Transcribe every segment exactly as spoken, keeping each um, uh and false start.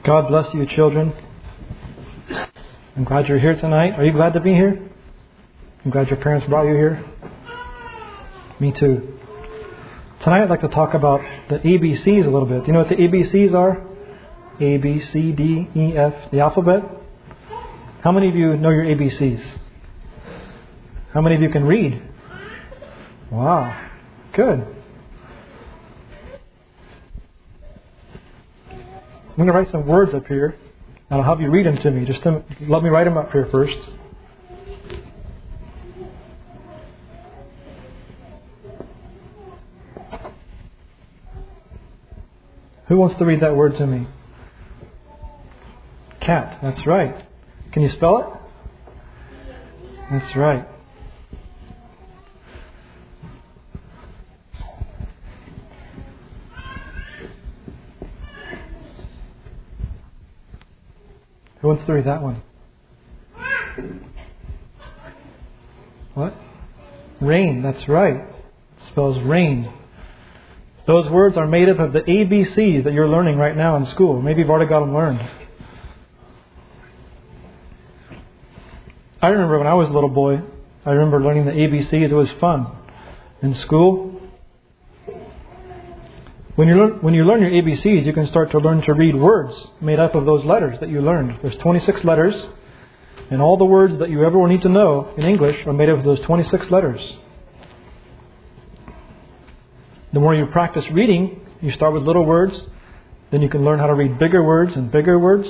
God bless you, children. I'm glad you're here tonight. Are you glad to be here? I'm glad your parents brought you here. Me too. Tonight I'd like to talk about the A B Cs a little bit. Do you know what the A B Cs are? A, B, C, D, E, F, the alphabet. How many of you know your A B Cs? How many of you can read? Wow. Good. I'm going to write some words up here, and I'll have you read them to me. Just to, let me write them up here first. Who wants to read that word to me? Cat. That's right. Can you spell it? That's right. Who wants to read that one? What? Rain. That's right. It spells rain. Those words are made up of the A B Cs that you're learning right now in school. Maybe you've already got them learned. I remember when I was a little boy, I remember learning the A B Cs. It was fun. In school, when you learn, when you learn your A B Cs, you can start to learn to read words made up of those letters that you learned. There's twenty-six letters, and all the words that you ever will need to know in English are made up of those twenty-six letters. The more you practice reading, you start with little words, then you can learn how to read bigger words and bigger words.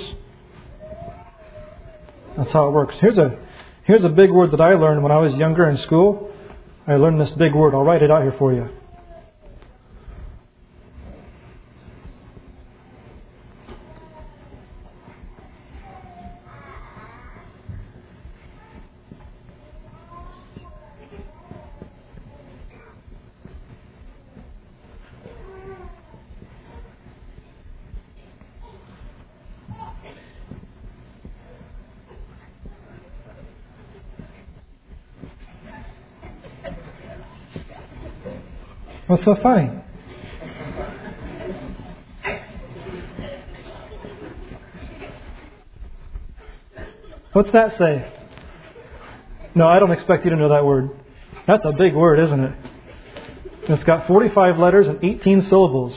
That's how it works. Here's a here's a big word that I learned when I was younger in school. I learned this big word. I'll write it out here for you. What's so funny? What's that say? No, I don't expect you to know that word. That's a big word, isn't it? It's got forty-five letters and eighteen syllables.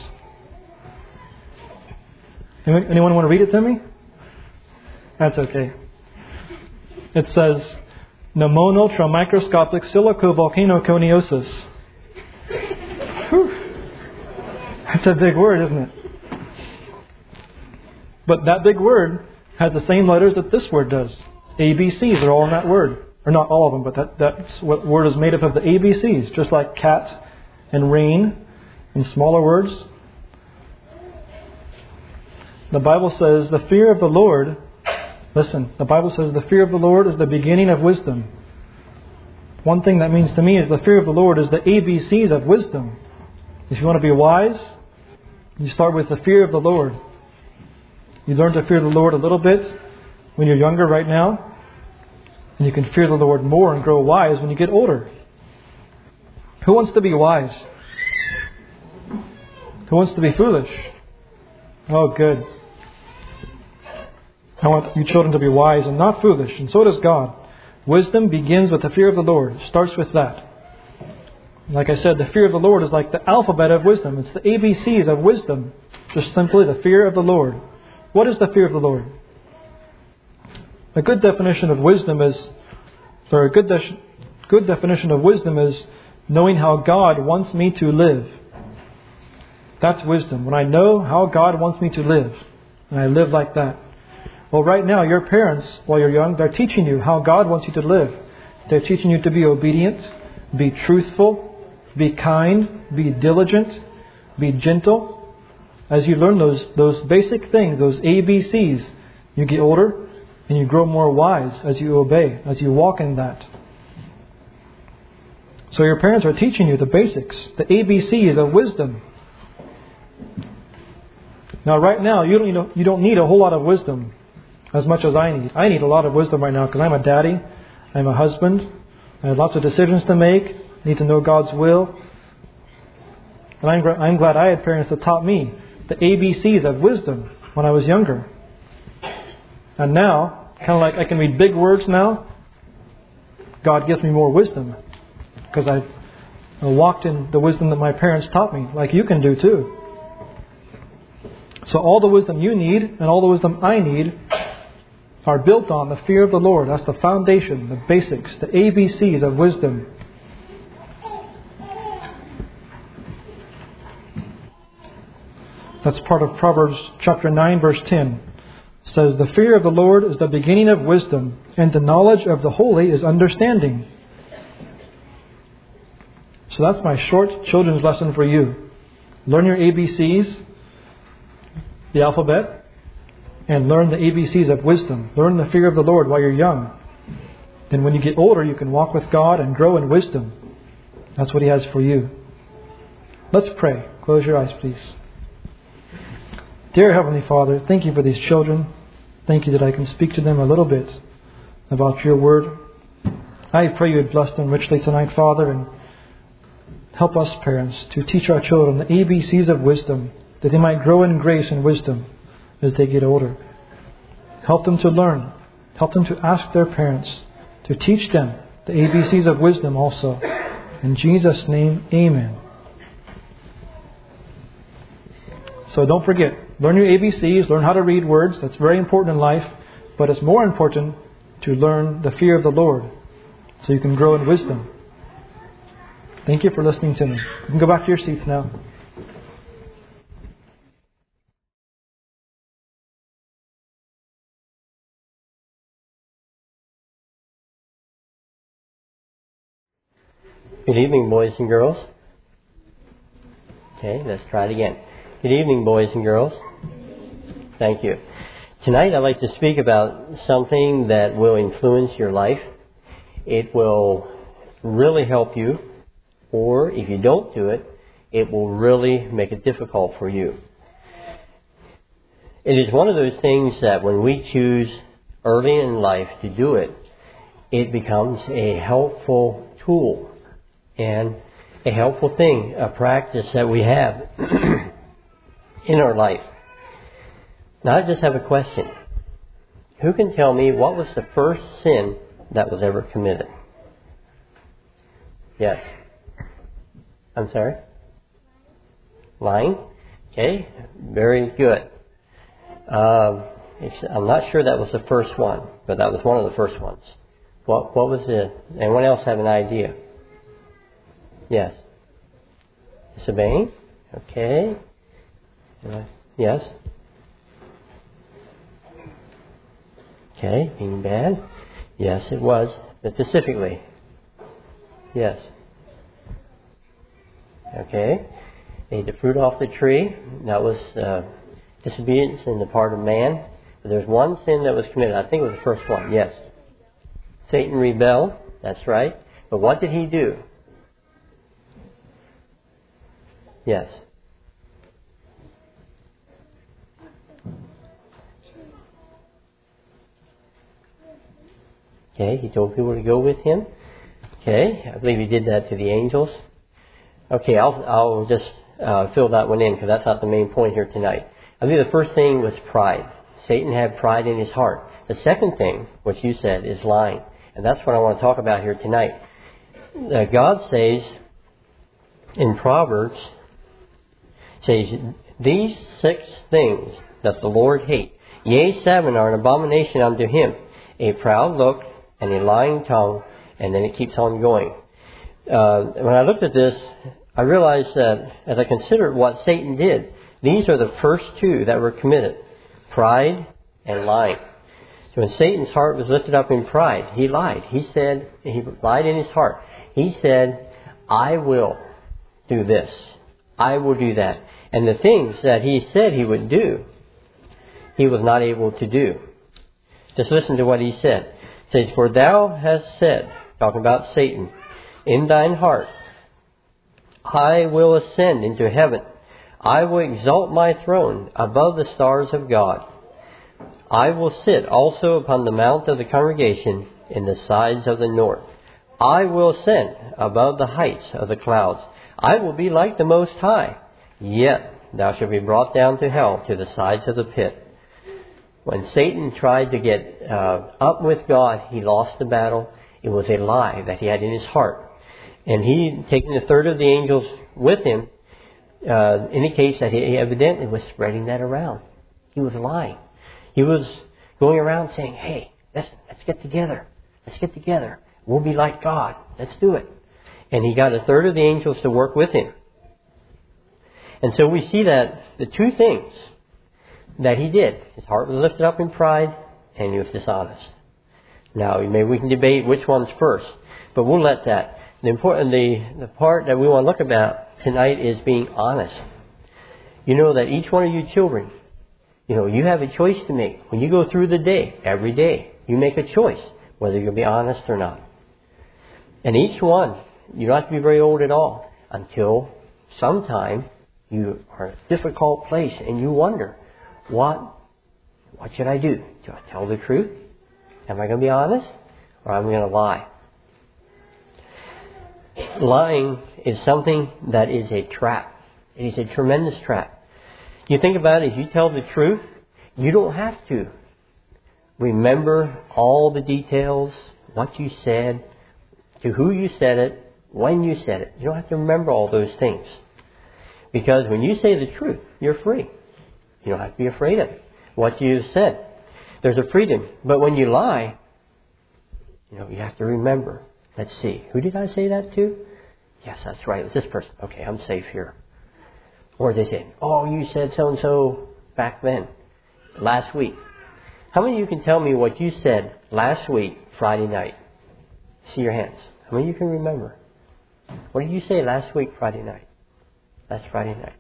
Anyone want to read it to me? That's okay. It says, Pneumono-tramicroscopic silicovolcanoconiosis. That's a big word, isn't it? But that big word has the same letters that this word does. A B Cs are all in that word. Or not all of them, but that, that's what word is made up of, the A B Cs. Just like cat and rain and smaller words. The Bible says the fear of the Lord, listen, the Bible says the fear of the Lord is the beginning of wisdom. One thing that means to me is the fear of the Lord is the A B Cs of wisdom. If you want to be wise, you start with the fear of the Lord. You learn to fear the Lord a little bit when you're younger right now. And you can fear the Lord more and grow wise when you get older. Who wants to be wise? Who wants to be foolish? Oh, good. I want you children to be wise and not foolish. And so does God. Wisdom begins with the fear of the Lord. It starts with that. Like I said, the fear of the Lord is like the alphabet of wisdom. It's the A B Cs of wisdom. Just simply the fear of the Lord. What is the fear of the Lord? A good definition of wisdom is, or a good, de- good definition of wisdom is knowing how God wants me to live. That's wisdom. When I know how God wants me to live, and I live like that. Well, right now, your parents, while you're young, they're teaching you how God wants you to live. They're teaching you to be obedient, be truthful, be kind, be diligent, be gentle. As you learn those those basic things, those A B Cs, you get older and you grow more wise as you obey, as you walk in that. So your parents are teaching you the basics, the A B Cs of wisdom. Now right now, you don't, you, know, you don't need a whole lot of wisdom as much as I need. I need a lot of wisdom right now because I'm a daddy, I'm a husband, I have lots of decisions to make, need to know God's will. And I'm, I'm glad I had parents that taught me the A B Cs of wisdom when I was younger. And now, kind of like I can read big words now, God gives me more wisdom because I walked in the wisdom that my parents taught me, like you can do too. So all the wisdom you need and all the wisdom I need are built on the fear of the Lord. That's the foundation, the basics, the A B Cs of wisdom. That's part of Proverbs chapter nine, verse ten. It says, "The fear of the Lord is the beginning of wisdom, and the knowledge of the holy is understanding." So that's my short children's lesson for you. Learn your A B Cs, the alphabet, and learn the A B Cs of wisdom. Learn the fear of the Lord while you're young. Then when you get older, you can walk with God and grow in wisdom. That's what He has for you. Let's pray. Close your eyes, please. Dear Heavenly Father, thank you for these children. Thank you that I can speak to them a little bit about your word. I pray you would bless them richly tonight, Father, and help us parents to teach our children the A B Cs of wisdom, that they might grow in grace and wisdom as they get older. Help them to learn. Help them to ask their parents to teach them the A B Cs of wisdom also. In Jesus' name, amen. So don't forget, learn your A B Cs, learn how to read words. That's very important in life. But it's more important to learn the fear of the Lord so you can grow in wisdom. Thank you for listening to me. You can go back to your seats now. Good evening, boys and girls. Okay, let's try it again. Good evening, boys and girls. Thank you. Tonight I'd like to speak about something that will influence your life. It will really help you, or if you don't do it, it will really make it difficult for you. It is one of those things that when we choose early in life to do it, it becomes a helpful tool and a helpful thing, a practice that we have in our life. Now I just have a question. Who can tell me what was the first sin that was ever committed? Yes. I'm sorry? Lying? Okay, very good. Um, I'm not sure that was the first one, but that was one of the first ones. What, what was it? Anyone else have an idea? Yes. Disobeying? Okay. Yes. Okay, being bad? Yes, it was. But specifically? Yes. Okay. Ate the fruit off the tree. That was uh, disobedience in the part of man. But there's one sin that was committed. I think it was the first one. Yes. Satan rebelled. That's right. But what did he do? Yes. Okay, he told people to go with him. Okay, I believe he did that to the angels. Okay, I'll I'll just uh, fill that one in because that's not the main point here tonight. I believe the first thing was pride. Satan had pride in his heart. The second thing, which you said, is lying. And that's what I want to talk about here tonight. Uh, God says in Proverbs, says, "These six things doth the Lord hate. Yea, seven are an abomination unto him. A proud look, and a lying tongue," and then it keeps on going. Uh, when I looked at this, I realized that as I considered what Satan did, these are the first two that were committed. Pride and lying. So when Satan's heart was lifted up in pride, he lied. He said, he lied in his heart. He said, "I will do this. I will do that." And the things that he said he would do, he was not able to do. Just listen to what he said. It says, "For thou hast said," talking about Satan, "in thine heart, I will ascend into heaven. I will exalt my throne above the stars of God. I will sit also upon the mount of the congregation in the sides of the north. I will ascend above the heights of the clouds. I will be like the Most High. Yet thou shalt be brought down to hell, to the sides of the pit." When Satan tried to get uh, up with God, he lost the battle. It was a lie that he had in his heart. And he, taking a third of the angels with him, uh, indicates that he evidently was spreading that around. He was lying. He was going around saying, hey, let's, let's get together. Let's get together. We'll be like God. Let's do it. And he got a third of the angels to work with him. And so we see that the two things that he did, his heart was lifted up in pride and he was dishonest. Now, maybe we can debate which one's first, but we'll let that. The important, the, the part that we want to look about tonight is being honest. You know that each one of you children, you know, you have a choice to make. When you go through the day, every day, you make a choice whether you'll be honest or not. And each one, you don't have to be very old at all until sometime you are in a difficult place and you wonder, what, what should I do? Do I tell the truth? Am I going to be honest? Or am I going to lie? Lying is something that is a trap. It is a tremendous trap. You think about it, if you tell the truth, you don't have to remember all the details, what you said, to who you said it, when you said it. You don't have to remember all those things. Because when you say the truth, you're free. You don't have to be afraid of it, what you've said. There's a freedom. But when you lie, you know, you have to remember. Let's see. Who did I say that to? Yes, that's right. It was this person. Okay, I'm safe here. Or they say, oh, you said so-and-so back then, last week. How many of you can tell me what you said last week, Friday night? See your hands. How many of you can remember? What did you say last week, Friday night? Last Friday night.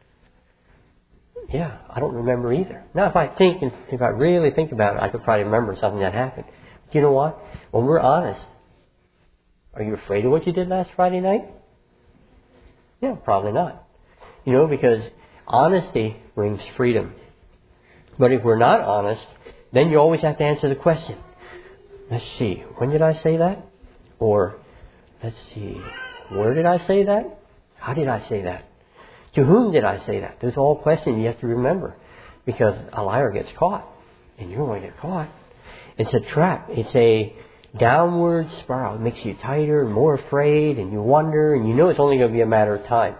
Yeah, I don't remember either. Now, if I think, if I really think about it, I could probably remember something that happened. But you know what? When we're honest, are you afraid of what you did last Friday night? Yeah, probably not. You know, because honesty brings freedom. But if we're not honest, then you always have to answer the question. Let's see, when did I say that? Or, let's see, where did I say that? How did I say that? To whom did I say that? Those are all questions you have to remember. Because a liar gets caught. And you're going to get caught. It's a trap. It's a downward spiral. It makes you tighter and more afraid. And you wonder. And you know it's only going to be a matter of time.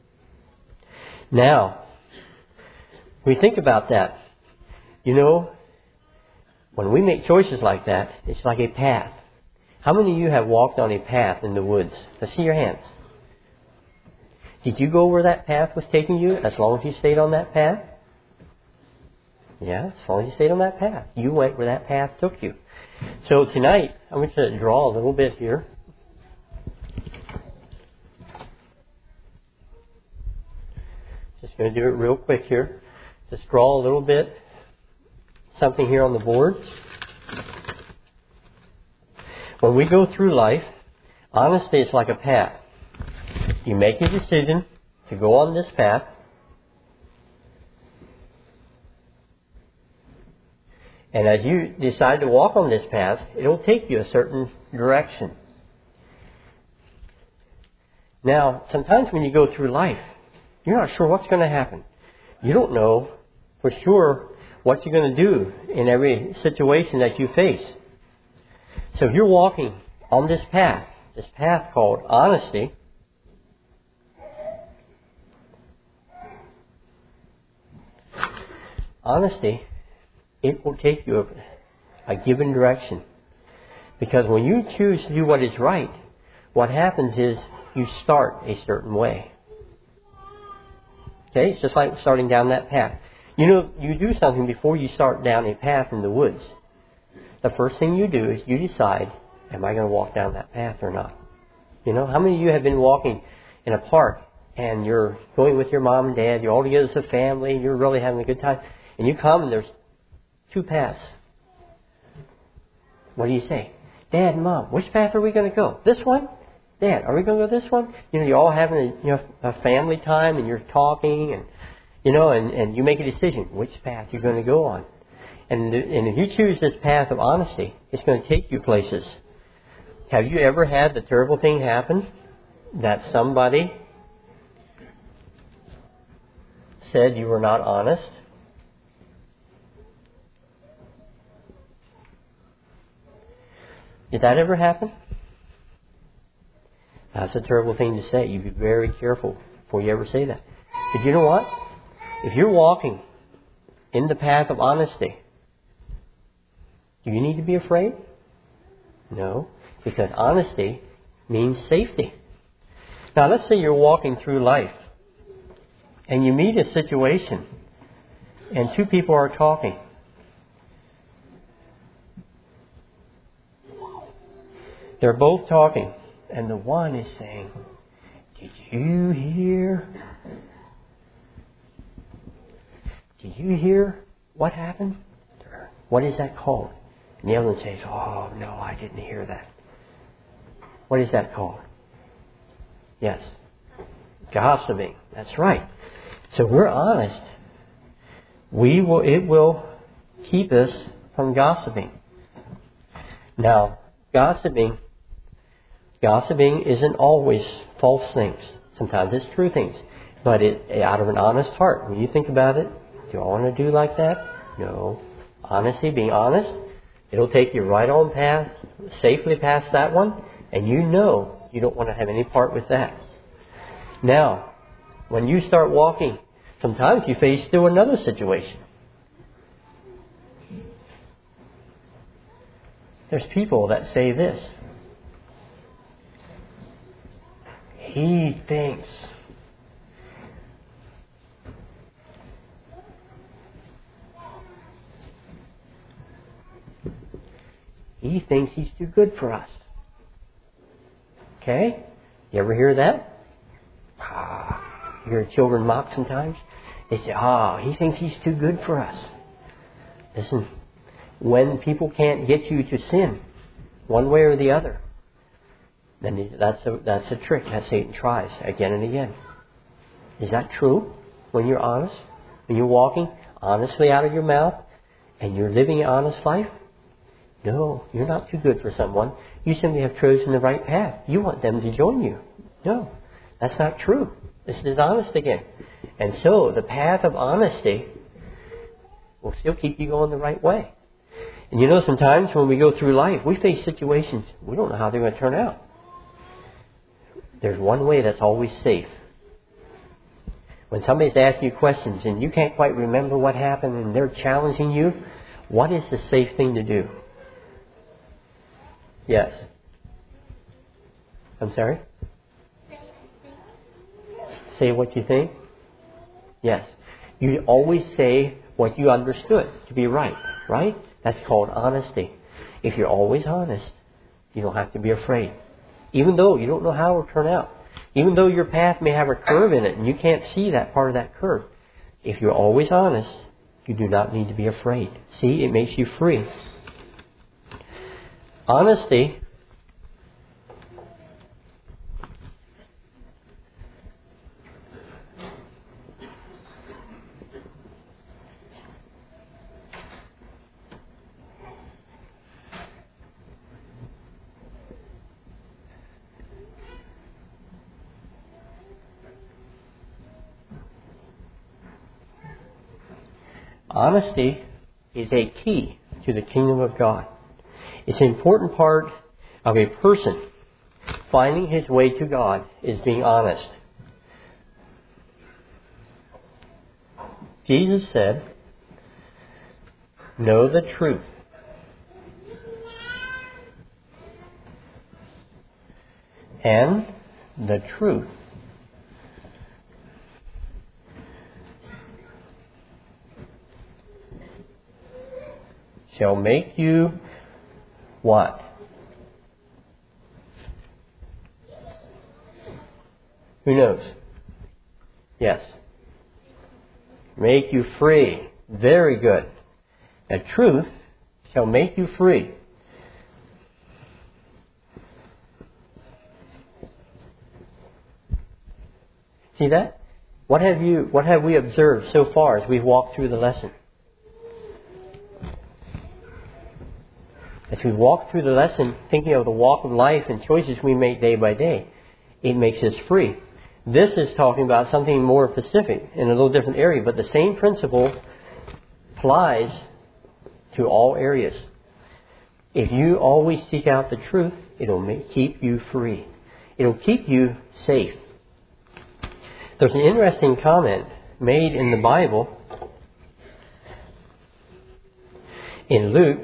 Now, we think about that. You know, when we make choices like that, it's like a path. How many of you have walked on a path in the woods? Let's see your hands. Did you go where that path was taking you as long as you stayed on that path? Yeah, as long as you stayed on that path. You went where that path took you. So tonight, I'm going to draw a little bit here. Just going to do it real quick here. Just draw a little bit, something here on the board. When we go through life, honesty is like a path. You make a decision to go on this path. And as you decide to walk on this path, it'll take you a certain direction. Now, sometimes when you go through life, you're not sure what's going to happen. You don't know for sure what you're going to do in every situation that you face. So if you're walking on this path, this path called honesty, honesty, it will take you a, a given direction. Because when you choose to do what is right, what happens is you start a certain way. Okay? It's just like starting down that path. You know, you do something before you start down a path in the woods. The first thing you do is you decide, am I going to walk down that path or not? You know, how many of you have been walking in a park and you're going with your mom and dad, you're all together as a family, you're really having a good time, and you come and there's two paths. What do you say? Dad and Mom, which path are we going to go? This one? Dad, are we going to go this one? You know, you're all having a, you know, a family time and you're talking and, you know, and, and you make a decision which path you're going to go on. And, and if you choose this path of honesty, it's going to take you places. Have you ever had the terrible thing happen that somebody said you were not honest? Did that ever happen? That's a terrible thing to say. You be very careful before you ever say that. But you know what? If you're walking in the path of honesty, do you need to be afraid? No, because honesty means safety. Now, let's say you're walking through life and you meet a situation and two people are talking. They're both talking, and the one is saying, "Did you hear? Did you hear what happened? What is that called?" And the other one says, "Oh, no, I didn't hear that." What is that called? Yes. Gossiping. That's right. So we're honest. We will, it will keep us from gossiping. Now, gossiping, gossiping isn't always false things. Sometimes it's true things. But it, out of an honest heart. When you think about it, do I want to do like that? No. Honesty, being honest, it'll take you right on path, safely past that one, and you know you don't want to have any part with that. Now, when you start walking, sometimes you face through another situation. There's people that say this. He thinks He thinks he's too good for us. Okay? You ever hear that? Ah, you hear children mock sometimes? They say, ah, he thinks he's too good for us. Listen, when people can't get you to sin, one way or the other, then that's a, that's a trick that Satan tries again and again. Is that true? When you're honest? When you're walking honestly out of your mouth and you're living an honest life? No, you're not too good for someone. You simply have chosen the right path. You want them to join you. No, that's not true. This is honest again. And so the path of honesty will still keep you going the right way. And you know, sometimes when we go through life, we face situations, we don't know how they're going to turn out. There's one way that's always safe. When somebody's asking you questions and you can't quite remember what happened and they're challenging you, what is the safe thing to do? Yes. I'm sorry? Say what you think? Yes. You always say what you understood to be right, right? That's called honesty. If you're always honest, you don't have to be afraid. Even though you don't know how it will turn out. Even though your path may have a curve in it and you can't see that part of that curve. If you're always honest, you do not need to be afraid. See, it makes you free. Honesty Honesty is a key to the kingdom of God. It's an important part of a person finding his way to God is being honest. Jesus said, "Know the truth, and the truth shall make you" what? Who knows? Yes. Make you free. Very good. The truth shall make you free. See that? What have you, what have we observed so far as we've walked through the lesson? As we walk through the lesson, thinking of the walk of life and choices we make day by day, it makes us free. This is talking about something more specific in a little different area, but the same principle applies to all areas. If you always seek out the truth, it'll make, keep you free. It'll keep you safe. There's an interesting comment made in the Bible in Luke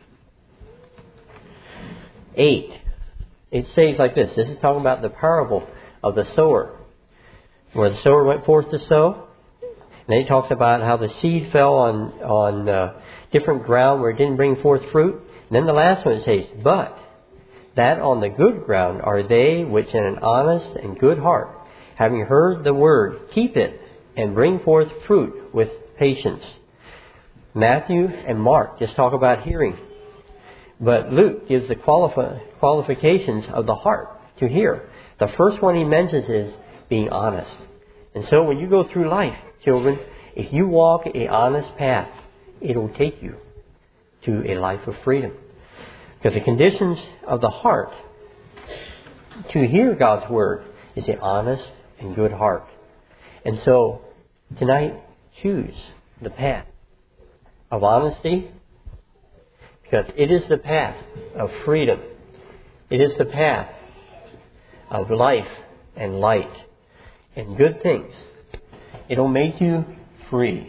eight. It says like this. This is talking about the parable of the sower, where the sower went forth to sow. And then it talks about how the seed fell on, on uh, different ground where it didn't bring forth fruit. And then the last one it says, but that on the good ground are they which in an honest and good heart, having heard the word, keep it and bring forth fruit with patience. Matthew and Mark just talk about hearing. But Luke gives the qualifi- qualifications of the heart to hear. The first one he mentions is being honest. And so when you go through life, children, if you walk an honest path, it will take you to a life of freedom. Because the conditions of the heart to hear God's word is an honest and good heart. And so tonight, choose the path of honesty, because it is the path of freedom. It is the path of life and light and good things. It'll make you free.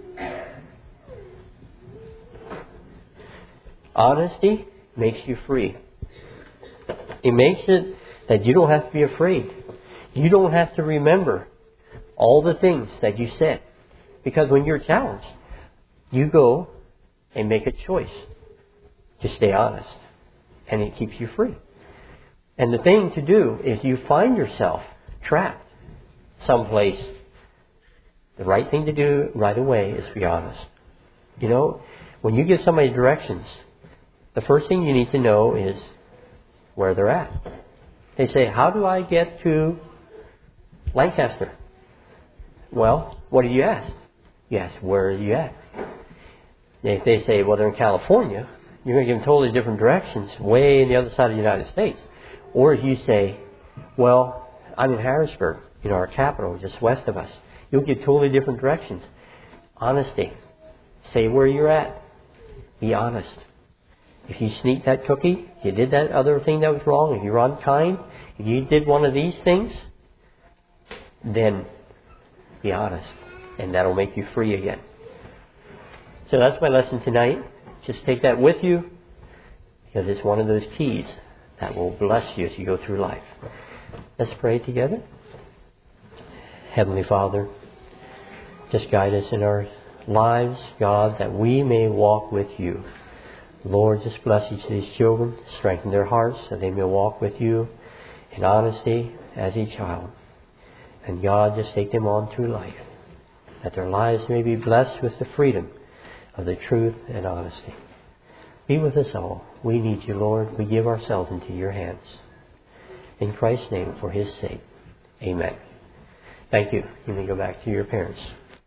Honesty makes you free. It makes it that you don't have to be afraid. You don't have to remember all the things that you said. Because when you're challenged, you go and make a choice to stay honest. And it keeps you free. And the thing to do, if you find yourself trapped someplace, the right thing to do right away is be honest. You know, when you give somebody directions, the first thing you need to know is where they're at. They say, how do I get to Lancaster? Well, what do you ask? You ask, where are you at? If they say, well, they're in California, you're going to give them totally different directions, way in the other side of the United States. Or if you say, well, I'm in Harrisburg, you know, our capital, just west of us, you'll give totally different directions. Honesty. Say where you're at. Be honest. If you sneaked that cookie, if you did that other thing that was wrong, if you were unkind, if you did one of these things, then be honest. And that'll make you free again. So that's my lesson tonight. Just take that with you, because it's one of those keys that will bless you as you go through life. Let's pray together. Heavenly Father, just guide us in our lives, God, that we may walk with you. Lord, just bless each of these children, strengthen their hearts, that they may walk with you in honesty as a child. And God, just take them on through life, that their lives may be blessed with the freedom of the truth and honesty. Be with us all. We need you, Lord. We give ourselves into your hands. In Christ's name, for his sake. Amen. Thank you. You may go back to your parents.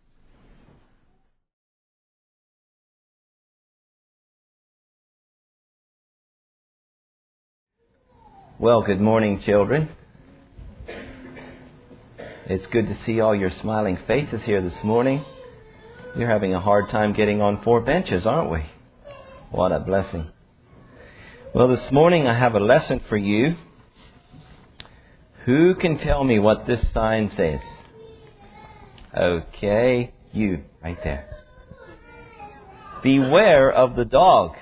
Well, good morning, children. It's good to see all your smiling faces here this morning. We're having a hard time getting on four benches, aren't we? What a blessing. Well, this morning I have a lesson for you. Who can tell me what this sign says? Okay, you, right there. Beware of the dog.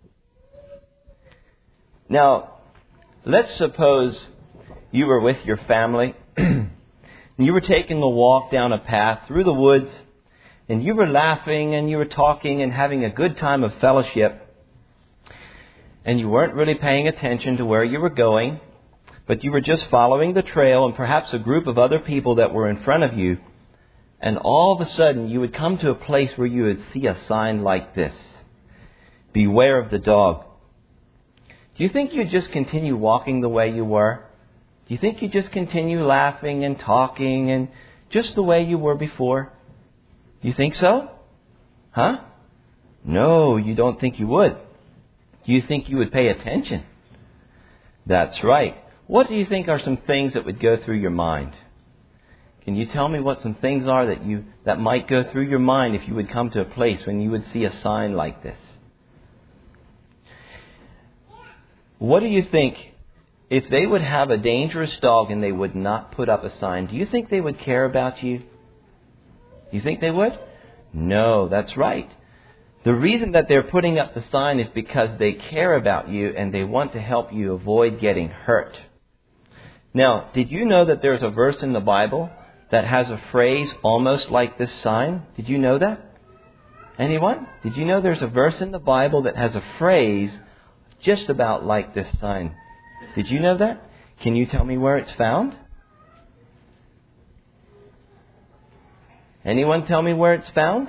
Now, let's suppose you were with your family and you were taking a walk down a path through the woods, and you were laughing and you were talking and having a good time of fellowship, and you weren't really paying attention to where you were going, but you were just following the trail and perhaps a group of other people that were in front of you, and all of a sudden you would come to a place where you would see a sign like this: beware of the dog. Do you think you'd just continue walking the way you were? Do you think you'd just continue laughing and talking and just the way you were before? You think so? Huh? No, you don't think you would. Do you think you would pay attention? That's right. What do you think are some things that would go through your mind? Can you tell me what some things are that you that might go through your mind if you would come to a place when you would see a sign like this? what do you think, if they would have a dangerous dog and they would not put up a sign, do you think they would care about you? You think they would? No, that's right. The reason that they're putting up the sign is because they care about you and they want to help you avoid getting hurt. Now, did you know that there's a verse in the Bible that has a phrase almost like this sign? Did you know that? Anyone? Did you know there's a verse in the Bible that has a phrase just about like this sign? Did you know that? Can you tell me where it's found? Anyone tell me where it's found?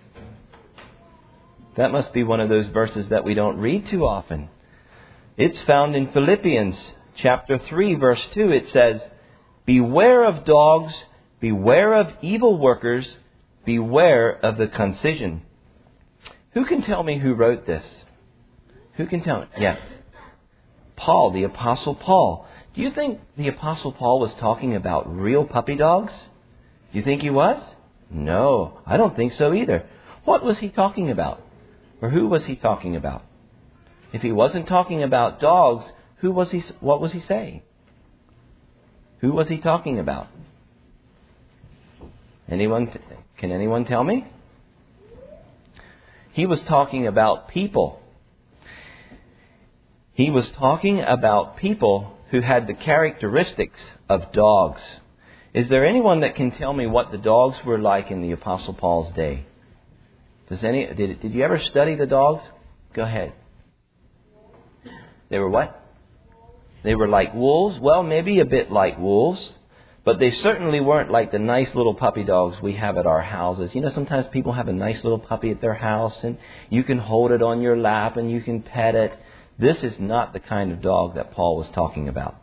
That must be one of those verses that we don't read too often. It's found in Philippians chapter three, verse two. It says, "Beware of dogs, beware of evil workers, beware of the concision." Who can tell me who wrote this? Who can tell me? Yes. Paul, the Apostle Paul. Do you think the Apostle Paul was talking about real puppy dogs? Do you think he was? No, I don't think so either. What was he talking about? Or who was he talking about? If he wasn't talking about dogs, who was he? What was he saying? Who was he talking about? Anyone? Can anyone tell me? He was talking about people. He was talking about people who had the characteristics of dogs. Is there anyone that can tell me what the dogs were like in the Apostle Paul's day? Does any? Did, did you ever study the dogs? Go ahead. They were what? They were like wolves? Well, maybe a bit like wolves. But they certainly weren't like the nice little puppy dogs we have at our houses. You know, sometimes people have a nice little puppy at their house and you can hold it on your lap and you can pet it. This is not the kind of dog that Paul was talking about.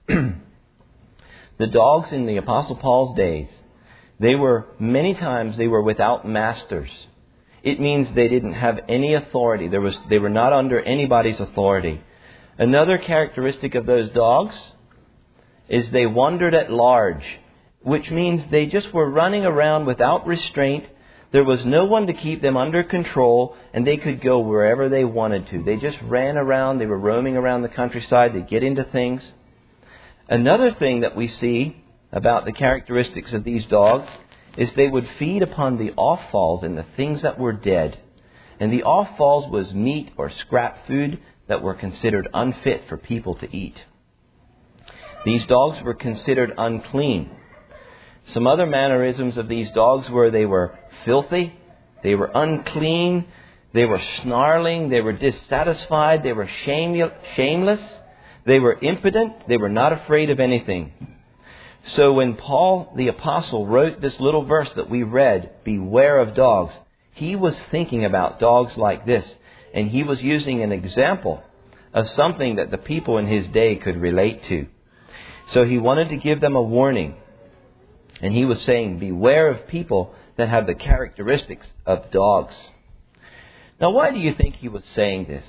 The dogs in the Apostle Paul's days, they were, many times, they were without masters. It means they didn't have any authority. There was, they were not under anybody's authority. Another characteristic of those dogs is they wandered at large, which means they just were running around without restraint. There was no one to keep them under control, and they could go wherever they wanted to. They just ran around. They were roaming around the countryside. They get into things. Another thing that we see about the characteristics of these dogs is they would feed upon the offals and the things that were dead. And the offals was meat or scrap food that were considered unfit for people to eat. These dogs were considered unclean. Some other mannerisms of these dogs were they were filthy, they were unclean, they were snarling, they were dissatisfied, they were shame- shameless, they were impotent, they were not afraid of anything. So when Paul the Apostle wrote this little verse that we read, "Beware of dogs," he was thinking about dogs like this, and he was using an example of something that the people in his day could relate to. So he wanted to give them a warning. And he was saying, beware of people that have the characteristics of dogs. Now, why do you think he was saying this?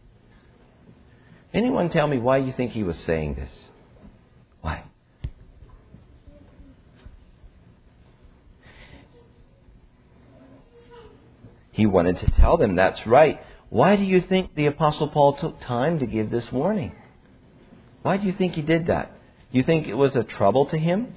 Anyone tell me why you think he was saying this? Why? He wanted to tell them, that's right. Why do you think the Apostle Paul took time to give this warning? Why do you think he did that? Do you think it was a trouble to him?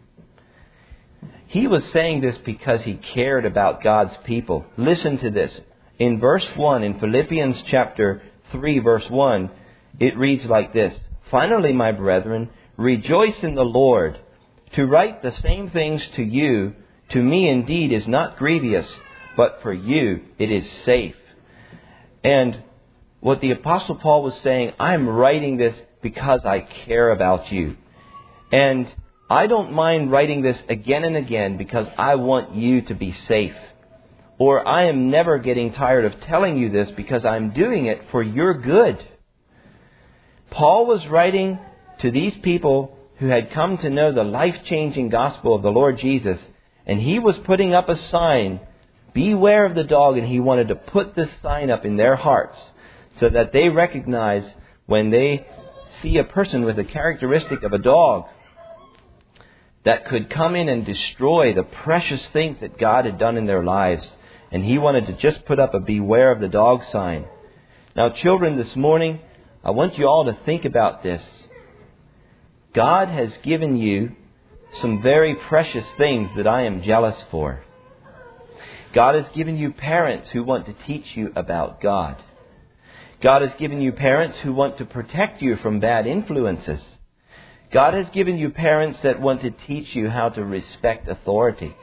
He was saying this because he cared about God's people. Listen to this. In verse one, in Philippians chapter three, verse one, it reads like this. "Finally, my brethren, rejoice in the Lord. To write the same things to you, to me indeed is not grievous, but for you it is safe." And what the Apostle Paul was saying, I'm writing this because I care about you. And I don't mind writing this again and again because I want you to be safe. Or I am never getting tired of telling you this because I'm doing it for your good. Paul was writing to these people who had come to know the life-changing gospel of the Lord Jesus. And he was putting up a sign, "Beware of the dog," and he wanted to put this sign up in their hearts so that they recognize when they see a person with the characteristic of a dog that could come in and destroy the precious things that God had done in their lives. And he wanted to just put up a "Beware of the dog" sign. Now, children, this morning, I want you all to think about this. God has given you some very precious things that I am jealous for. God has given you parents who want to teach you about God. God has given you parents who want to protect you from bad influences. God has given you parents that want to teach you how to respect authority.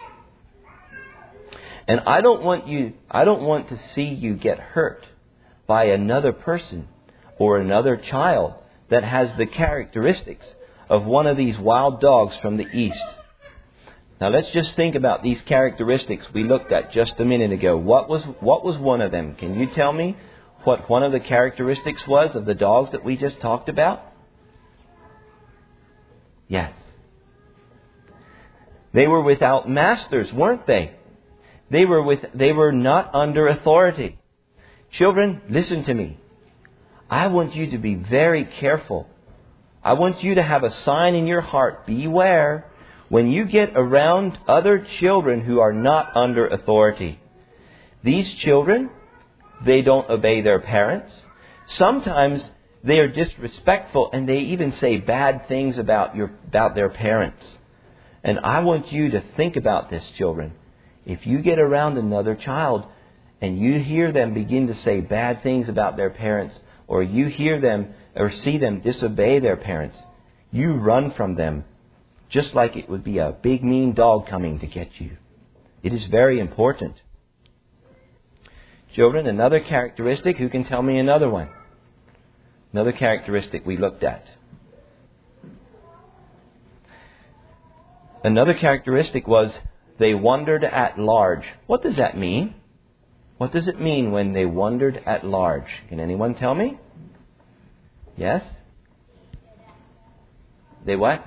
And I don't want you, I don't want to see you get hurt by another person or another child that has the characteristics of one of these wild dogs from the east. Now let's just think about these characteristics we looked at just a minute ago. What was what was one of them? Can you tell me what one of the characteristics was of the dogs that we just talked about? Yes. They were without masters, weren't they? They were with they were not under authority. Children, listen to me. I want you to be very careful. I want you to have a sign in your heart. Beware when you get around other children who are not under authority. These children, they don't obey their parents. Sometimes they are disrespectful and they even say bad things about your about their parents. And I want you to think about this, children. If you get around another child and you hear them begin to say bad things about their parents, or you hear them or see them disobey their parents, you run from them just like it would be a big mean dog coming to get you. It is very important. Children, another characteristic, who can tell me another one? Another characteristic we looked at. Another characteristic was they wandered at large. What does that mean? What does it mean when they wandered at large? Can anyone tell me? Yes? They what?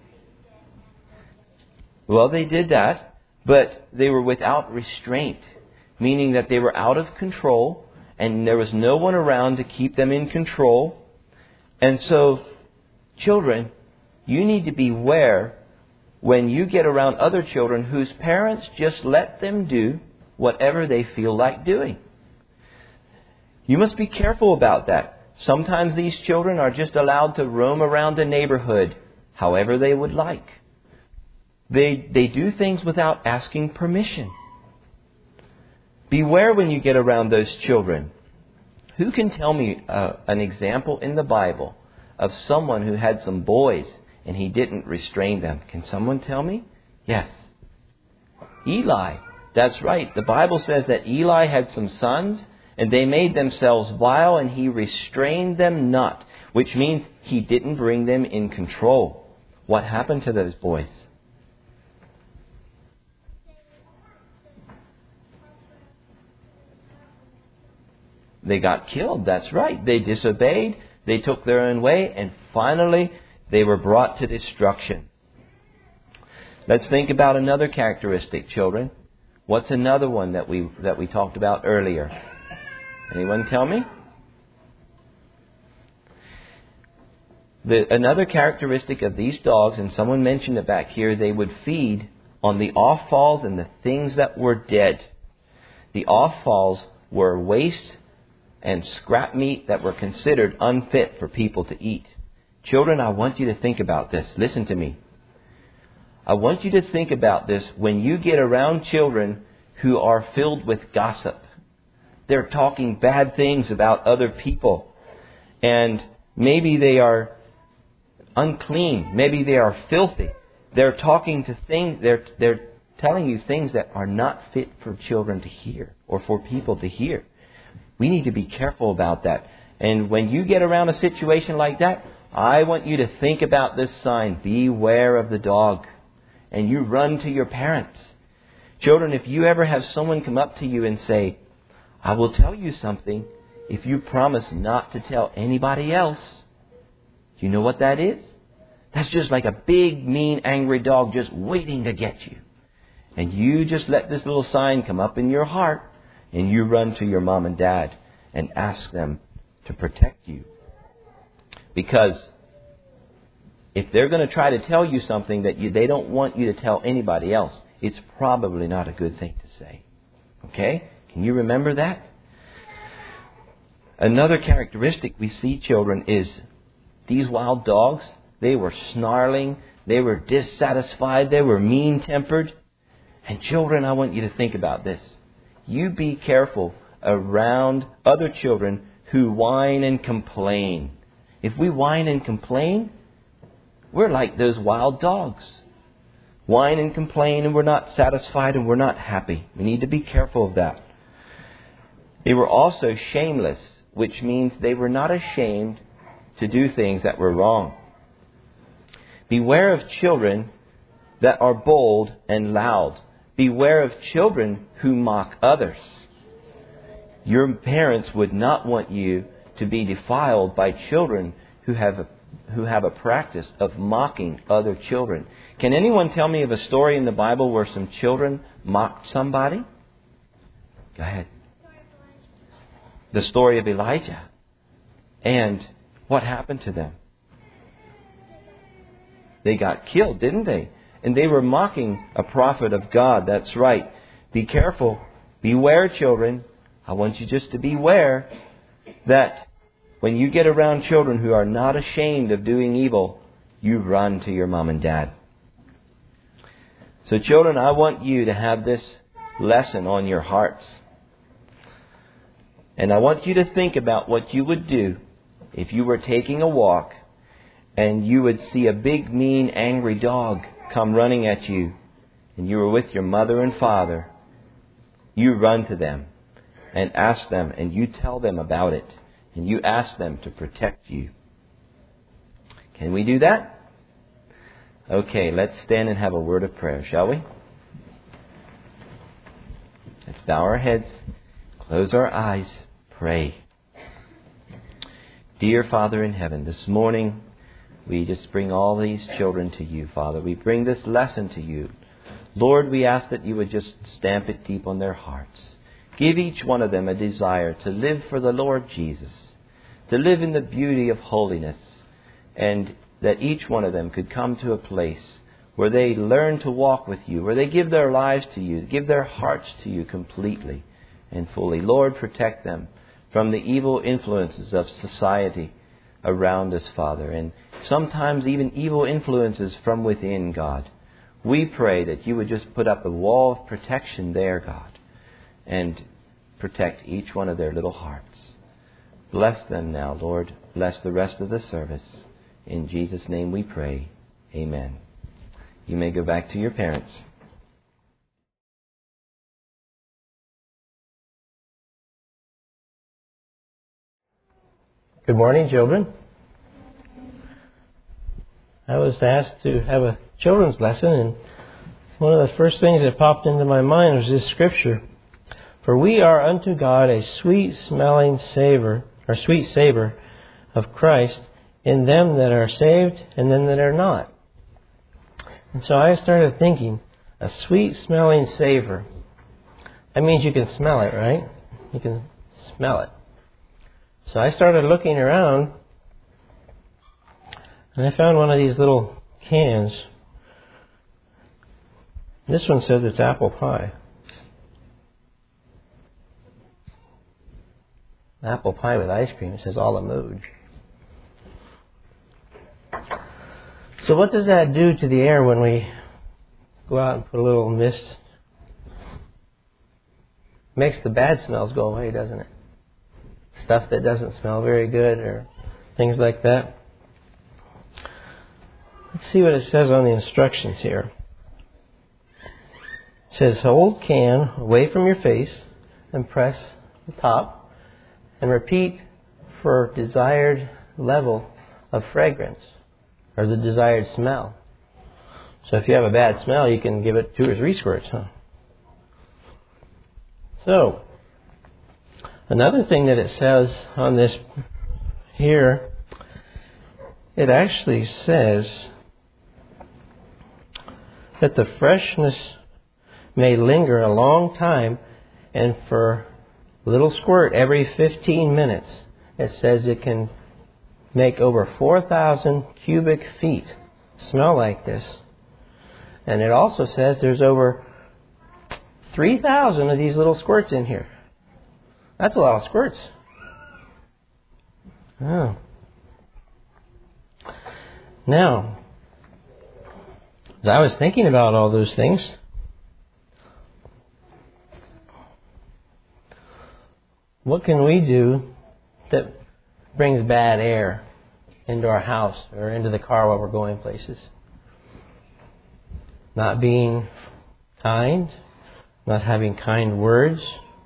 Well, they did that, but they were without restraint, meaning that they were out of control and there was no one around to keep them in control. And so, children, you need to beware when you get around other children whose parents just let them do whatever they feel like doing. You must be careful about that. Sometimes these children are just allowed to roam around the neighborhood however they would like. They, they do things without asking permission. Beware when you get around those children. Who can tell me uh, an example in the Bible of someone who had some boys and he didn't restrain them? Can someone tell me? Yes. Eli. That's right. The Bible says that Eli had some sons and they made themselves vile and he restrained them not, which means he didn't bring them in control. What happened to those boys? They got killed. That's right. They disobeyed. They took their own way. And finally, they were brought to destruction. Let's think about another characteristic, children. What's another one that we that we talked about earlier? Anyone tell me? The, another characteristic of these dogs, and someone mentioned it back here, they would feed on the offals and the things that were dead. The offals were waste and scrap meat that were considered unfit for people to eat. Children, I want you to think about this. Listen to me. I want you to think about this when you get around children who are filled with gossip. They're talking bad things about other people. And maybe they are unclean. Maybe they are filthy. They're talking to things, they're, they're telling you things that are not fit for children to hear or for people to hear. We need to be careful about that. And when you get around a situation like that, I want you to think about this sign. Beware of the dog. And you run to your parents. Children, if you ever have someone come up to you and say, I will tell you something if you promise not to tell anybody else. Do you know what that is? That's just like a big, mean, angry dog just waiting to get you. And you just let this little sign come up in your heart. And you run to your mom and dad and ask them to protect you. Because if they're going to try to tell you something that you, they don't want you to tell anybody else, it's probably not a good thing to say. Okay? Can you remember that? Another characteristic we see, children, is these wild dogs, they were snarling, they were dissatisfied, they were mean-tempered. And children, I want you to think about this. You be careful around other children who whine and complain. If we whine and complain, we're like those wild dogs. Whine and complain and we're not satisfied and we're not happy. We need to be careful of that. They were also shameless, which means they were not ashamed to do things that were wrong. Beware of children that are bold and loud. Beware of children who mock others. Your parents would not want you to be defiled by children who have a, who have a practice of mocking other children. Can anyone tell me of a story in the Bible where some children mocked somebody? Go ahead. The story of Elijah. And what happened to them? They got killed, didn't they? And they were mocking a prophet of God. That's right. Be careful. Beware, children. I want you just to beware that when you get around children who are not ashamed of doing evil, you run to your mom and dad. So children, I want you to have this lesson on your hearts. And I want you to think about what you would do if you were taking a walk and you would see a big, mean, angry dog come running at you and you were with your mother and father. You run to them and ask them and you tell them about it. And you ask them to protect you. Can we do that? Okay, let's stand and have a word of prayer, shall we? Let's bow our heads, close our eyes, pray. Dear Father in heaven, this morning we just bring all these children to you, Father. We bring this lesson to you. Lord, we ask that you would just stamp it deep on their hearts. Give each one of them a desire to live for the Lord Jesus, to live in the beauty of holiness, and that each one of them could come to a place where they learn to walk with you, where they give their lives to you, give their hearts to you completely and fully. Lord, protect them from the evil influences of society around us, Father, and sometimes even evil influences from within, God. We pray that you would just put up a wall of protection there, God, and protect each one of their little hearts. Bless them now, Lord. Bless the rest of the service. In Jesus' name we pray. Amen. You may go back to your parents. Good morning, children. I was asked to have a children's lesson, and one of the first things that popped into my mind was this scripture. For we are unto God a sweet smelling savor, or sweet savor of Christ in them that are saved and them that are not. And so I started thinking, a sweet smelling savor. That means you can smell it, right? You can smell it. So I started looking around, and I found one of these little cans. This one says it's apple pie. Apple pie with ice cream. It says a la mode. So what does that do to the air when we go out and put a little mist? Makes the bad smells go away, doesn't it? Stuff that doesn't smell very good or things like that. Let's see what it says on the instructions here. It says, hold can away from your face and press the top and repeat for desired level of fragrance or the desired smell. So if you have a bad smell, you can give it two or three squirts, huh? So, another thing that it says on this here, it actually says that the freshness may linger a long time, and for a little squirt every fifteen minutes, it says it can make over four thousand cubic feet smell like this. And it also says there's over three thousand of these little squirts in here. That's a lot of squirts. Oh. Now, as I was thinking about all those things, what can we do that brings bad air into our house or into the car while we're going places? Not being kind, not having kind words,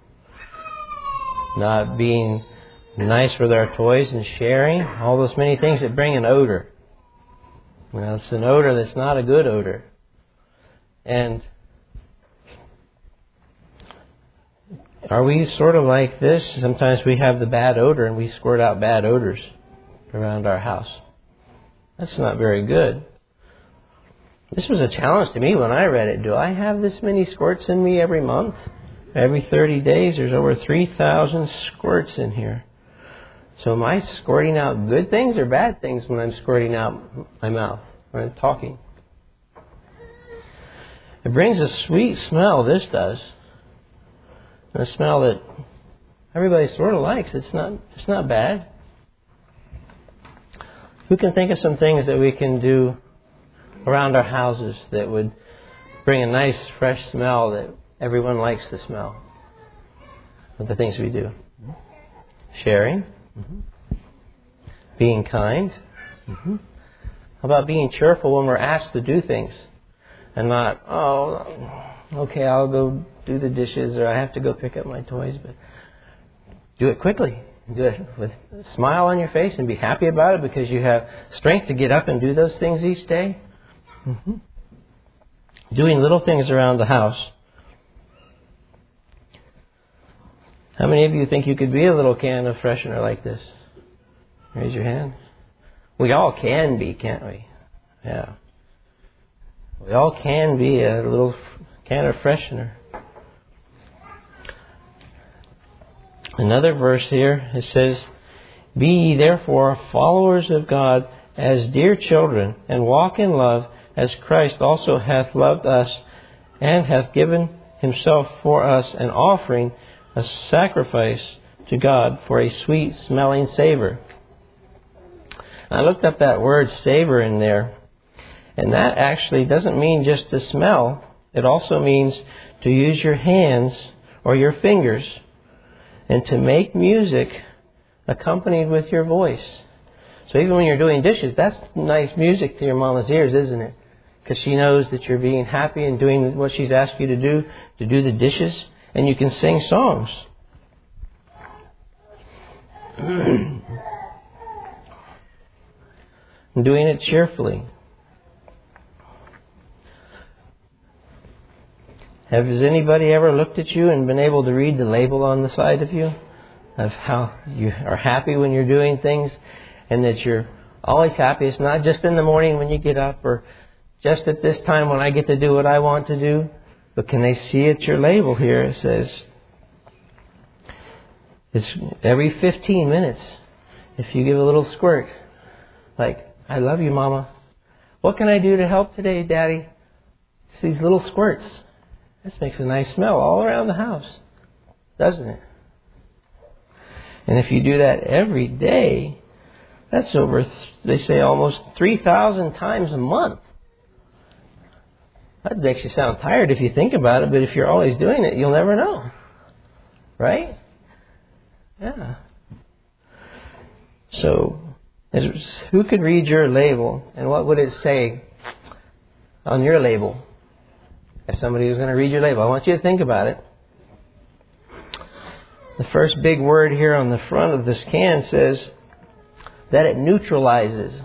not being nice with our toys and sharing, all those many things that bring an odor. Well, it's an odor that's not a good odor. And are we sort of like this? Sometimes we have the bad odor and we squirt out bad odors around our house. That's not very good. This was a challenge to me when I read it. Do I have this many squirts in me every month? Every thirty days, there's over three thousand squirts in here. So am I squirting out good things or bad things when I'm squirting out my mouth when I'm talking? It brings a sweet smell, this does. A smell that everybody sort of likes. It's not, it's not bad. Who can think of some things that we can do around our houses that would bring a nice fresh smell that everyone likes the smell of the things we do? Sharing. Mm-hmm. Being kind. Mm-hmm. How about being cheerful when we're asked to do things and not, oh, okay, I'll go do the dishes or I have to go pick up my toys, but do it quickly. Do it with a smile on your face and be happy about it because you have strength to get up and do those things each day. Mm-hmm. Doing little things around the house. How many of you think you could be a little can of freshener like this? Raise your hand. We all can be, can't we? Yeah. We all can be a little can of freshener. Another verse here, it says, "Be ye therefore followers of God as dear children, and walk in love, as Christ also hath loved us, and hath given himself for us an offering, a sacrifice to God for a sweet smelling savor." I looked up that word savor in there, and that actually doesn't mean just to smell. It also means to use your hands or your fingers and to make music accompanied with your voice. So even when you're doing dishes, that's nice music to your mama's ears, isn't it? Because she knows that you're being happy and doing what she's asked you to do, to do the dishes, and you can sing songs. And doing it cheerfully. Has anybody ever looked at you and been able to read the label on the side of you? Of how you are happy when you're doing things and that you're always happy. It's not just in the morning when you get up or just at this time when I get to do what I want to do. But can they see at your label here? It says it's every fifteen minutes if you give a little squirt. Like, "I love you, Mama. What can I do to help today, Daddy?" It's these little squirts. This makes a nice smell all around the house, doesn't it? And if you do that every day, that's over, they say, almost three thousand times a month. That makes you sound tired if you think about it, but if you're always doing it, you'll never know. Right? Yeah. So, who could read your label, and what would it say on your label? If somebody was going to read your label, I want you to think about it. The first big word here on the front of this can says that it neutralizes.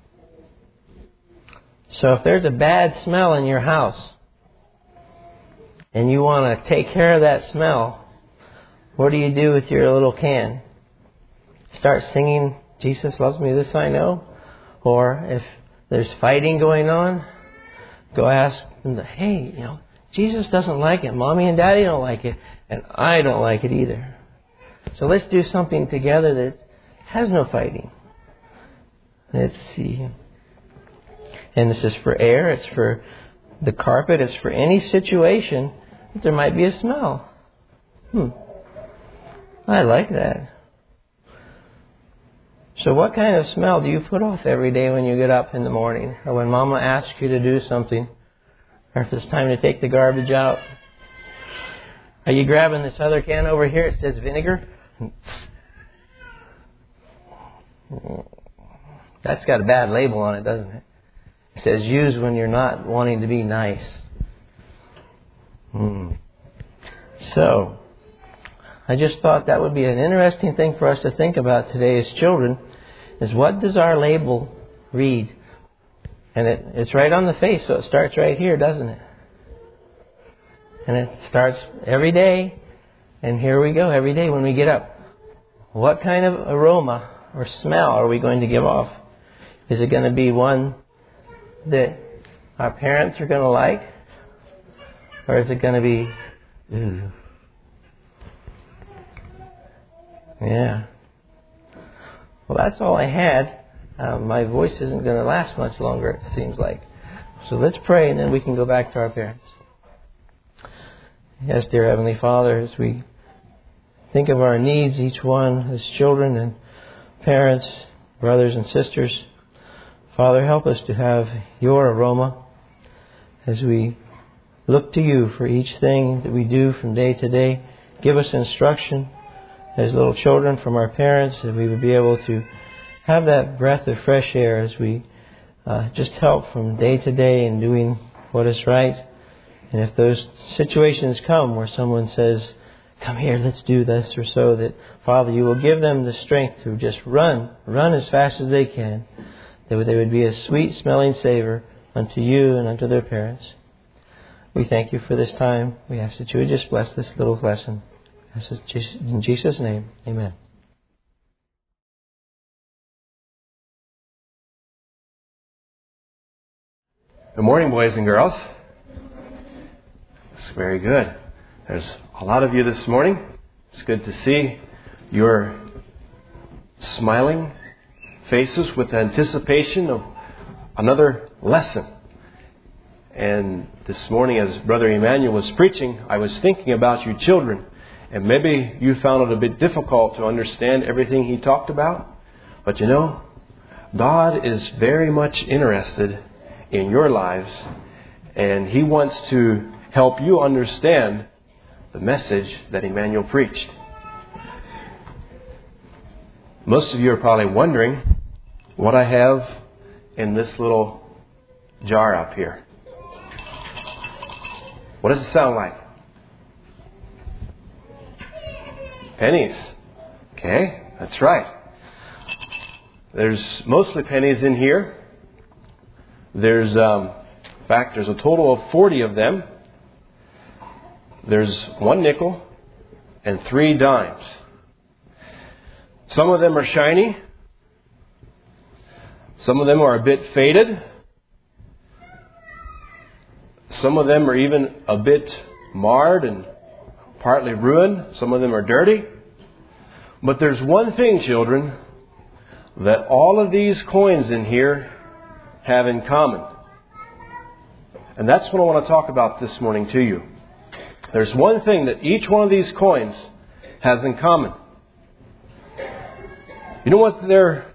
So if there's a bad smell in your house and you want to take care of that smell, what do you do with your little can? Start singing, "Jesus loves me, this I know"? Or if there's fighting going on, go ask them, "Hey, you know, Jesus doesn't like it. Mommy and Daddy don't like it. And I don't like it either. So let's do something together that has no fighting." Let's see. And this is for air. It's for the carpet. It's for any situation that there might be a smell. Hmm. I like that. So what kind of smell do you put off every day when you get up in the morning? Or when Mama asks you to do something? Or if it's time to take the garbage out? Are you grabbing this other can over here? It says vinegar. That's got a bad label on it, doesn't it? It says use when you're not wanting to be nice. Hmm. So, I just thought that would be an interesting thing for us to think about today as children, is what does our label read? And it, it's right on the face, so it starts right here, doesn't it? And it starts every day, and here we go, every day when we get up. What kind of aroma or smell are we going to give off? Is it going to be one that our parents are going to like? Or is it going to be, ooh. Yeah. Well, that's all I had. Um, my voice isn't going to last much longer, it seems like. So let's pray, and then we can go back to our parents. Yes, dear Heavenly Father, as we think of our needs, each one as children and parents, brothers and sisters, Father, help us to have your aroma as we look to you for each thing that we do from day to day. Give us instruction as little children from our parents, that we would be able to have that breath of fresh air as we uh, just help from day to day in doing what is right. And if those situations come where someone says, come here, let's do this or so, that, Father, you will give them the strength to just run, run as fast as they can, that they would be a sweet-smelling savor unto you and unto their parents. We thank you for this time. We ask that you would just bless this little lesson. In Jesus' name, amen. Good morning, boys and girls. It's very good. There's a lot of you this morning. It's good to see your smiling faces with anticipation of another lesson. And this morning, as Brother Emmanuel was preaching, I was thinking about you children. And maybe you found it a bit difficult to understand everything he talked about. But you know, God is very much interested in your lives. And He wants to help you understand the message that Emmanuel preached. Most of you are probably wondering what I have in this little jar up here. What does it sound like? Pennies. Okay, that's right. There's mostly pennies in here. There's, um, in fact, there's a total of forty of them. There's one nickel and three dimes. Some of them are shiny. Some of them are a bit faded. Some of them are even a bit marred and partly ruined. Some of them are dirty. But there's one thing, children, that all of these coins in here have in common. And that's what I want to talk about this morning to you. There's one thing that each one of these coins has in common. You know what they're,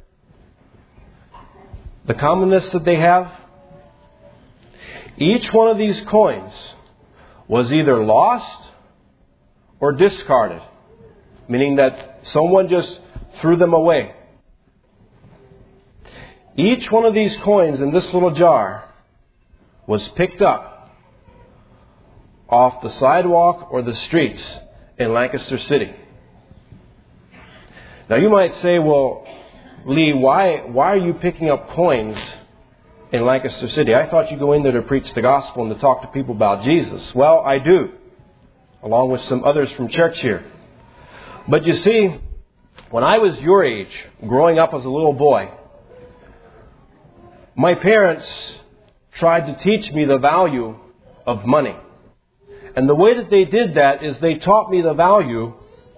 the commonness that they have? Each one of these coins was either lost or discarded, meaning that someone just threw them away. Each one of these coins in this little jar was picked up off the sidewalk or the streets in Lancaster City. Now you might say, well, Lee, why why are you picking up coins in Lancaster City? I thought you go in there to preach the gospel and to talk to people about Jesus. Well, I do, along with some others from church here. But you see, when I was your age, growing up as a little boy, my parents tried to teach me the value of money. And the way that they did that is they taught me the value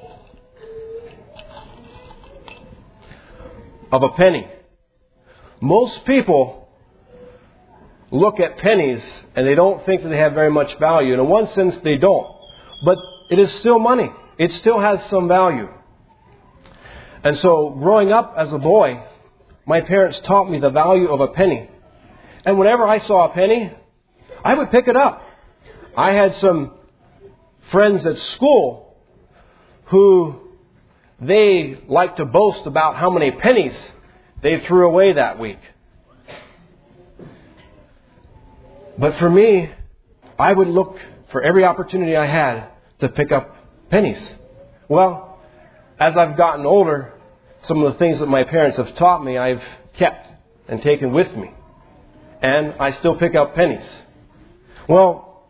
of a penny. Most people look at pennies and they don't think that they have very much value. And in one sense, they don't. But it is still money. It still has some value. And so growing up as a boy, my parents taught me the value of a penny. And whenever I saw a penny, I would pick it up. I had some friends at school who they liked to boast about how many pennies they threw away that week. But for me, I would look for every opportunity I had to pick up pennies. Well, as I've gotten older, some of the things that my parents have taught me, I've kept and taken with me. And I still pick up pennies. Well,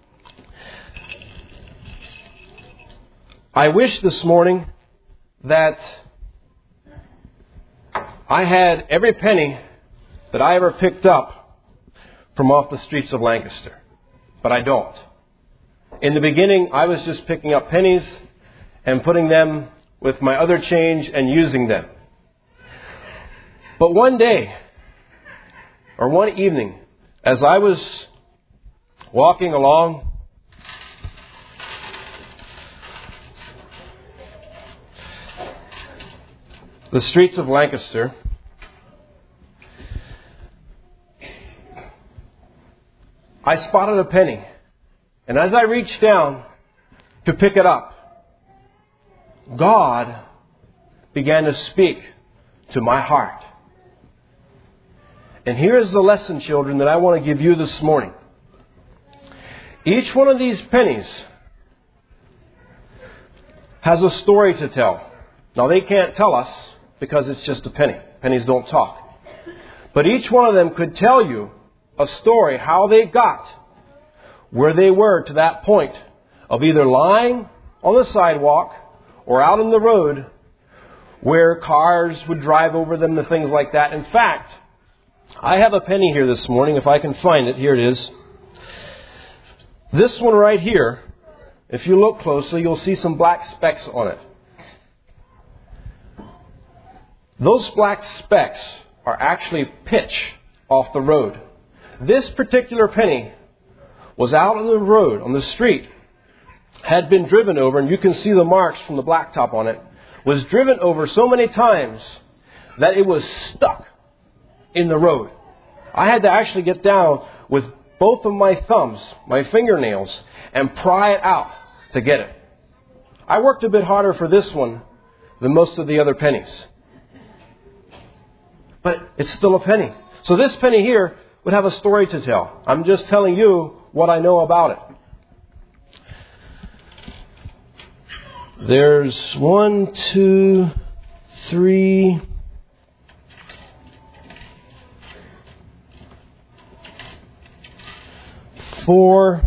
I wish this morning that I had every penny that I ever picked up from off the streets of Lancaster. But I don't. In the beginning, I was just picking up pennies and putting them with my other change and using them. But one day, or one evening, as I was walking along, the streets of Lancaster, I spotted a penny. And as I reached down to pick it up, God began to speak to my heart. And here is the lesson, children, that I want to give you this morning. Each one of these pennies has a story to tell. Now, they can't tell us because it's just a penny. Pennies don't talk. But each one of them could tell you a story, how they got where they were to that point of either lying on the sidewalk or out on the road where cars would drive over them and things like that. In fact, I have a penny here this morning. If I can find it, here it is. This one right here, if you look closely, you'll see some black specks on it. Those black specks are actually pitch off the road. This particular penny was out on the road, on the street, had been driven over, and you can see the marks from the blacktop on it, was driven over so many times that it was stuck in the road. I had to actually get down with both of my thumbs, my fingernails, and pry it out to get it. I worked a bit harder for this one than most of the other pennies. But it's still a penny. So this penny here would have a story to tell. I'm just telling you what I know about it. There's one, two, three, four,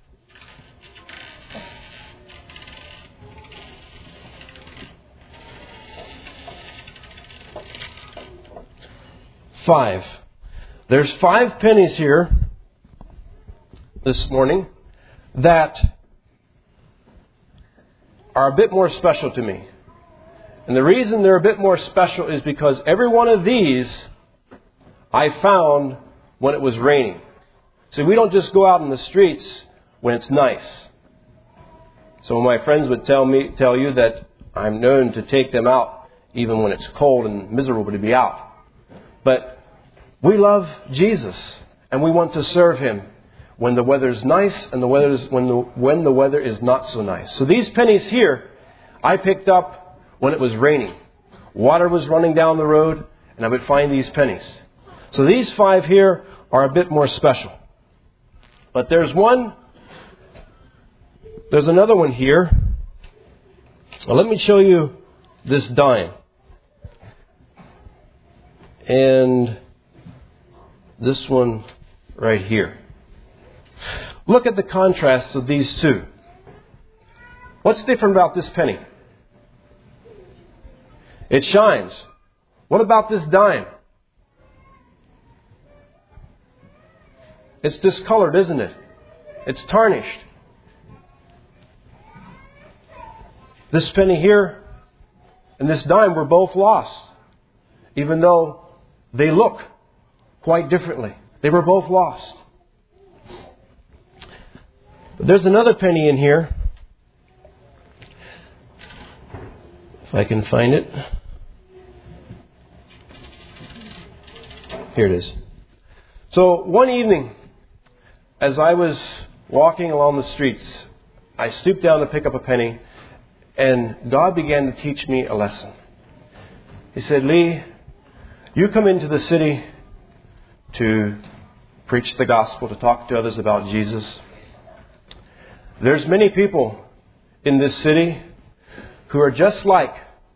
five. There's five pennies here this morning that are a bit more special to me. And the reason they're a bit more special is because every one of these I found when it was raining. See, we don't just go out in the streets when it's nice. Some of my friends would tell me, tell you that I'm known to take them out even when it's cold and miserable to be out. But we love Jesus and we want to serve Him when the weather's nice and the weather's when the when the weather is not so nice. So these pennies here I picked up when it was raining. Water was running down the road and I would find these pennies. So these five here are a bit more special. But there's one there's another one here. Well, let me show you this dime. And this one right here. Look at the contrast of these two. What's different about this penny? It shines. What about this dime? It's discolored, isn't it? It's tarnished. This penny here and this dime were both lost, even though they look quite differently. They were both lost. But there's another penny in here. If I can find it. Here it is. So one evening, as I was walking along the streets, I stooped down to pick up a penny, and God began to teach me a lesson. He said, Lee, you come into the city to preach the gospel, to talk to others about Jesus. There's many people in this city who are just like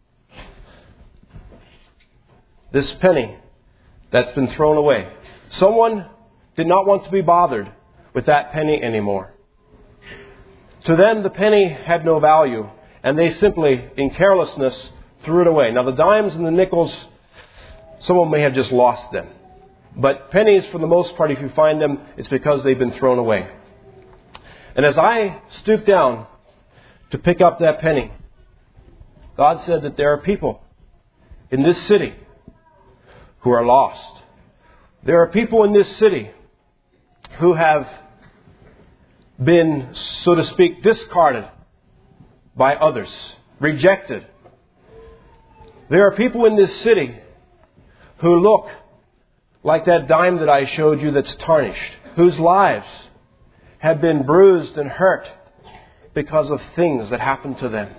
this penny that's been thrown away. Someone did not want to be bothered with that penny anymore. To them, the penny had no value, and they simply, in carelessness, threw it away. Now, the dimes and the nickels, someone may have just lost them. But pennies, for the most part, if you find them, it's because they've been thrown away. And as I stooped down to pick up that penny, God said that there are people in this city who are lost. There are people in this city who have been, so to speak, discarded by others, rejected. There are people in this city who look like that dime that I showed you that's tarnished, whose lives have been bruised and hurt because of things that happened to them.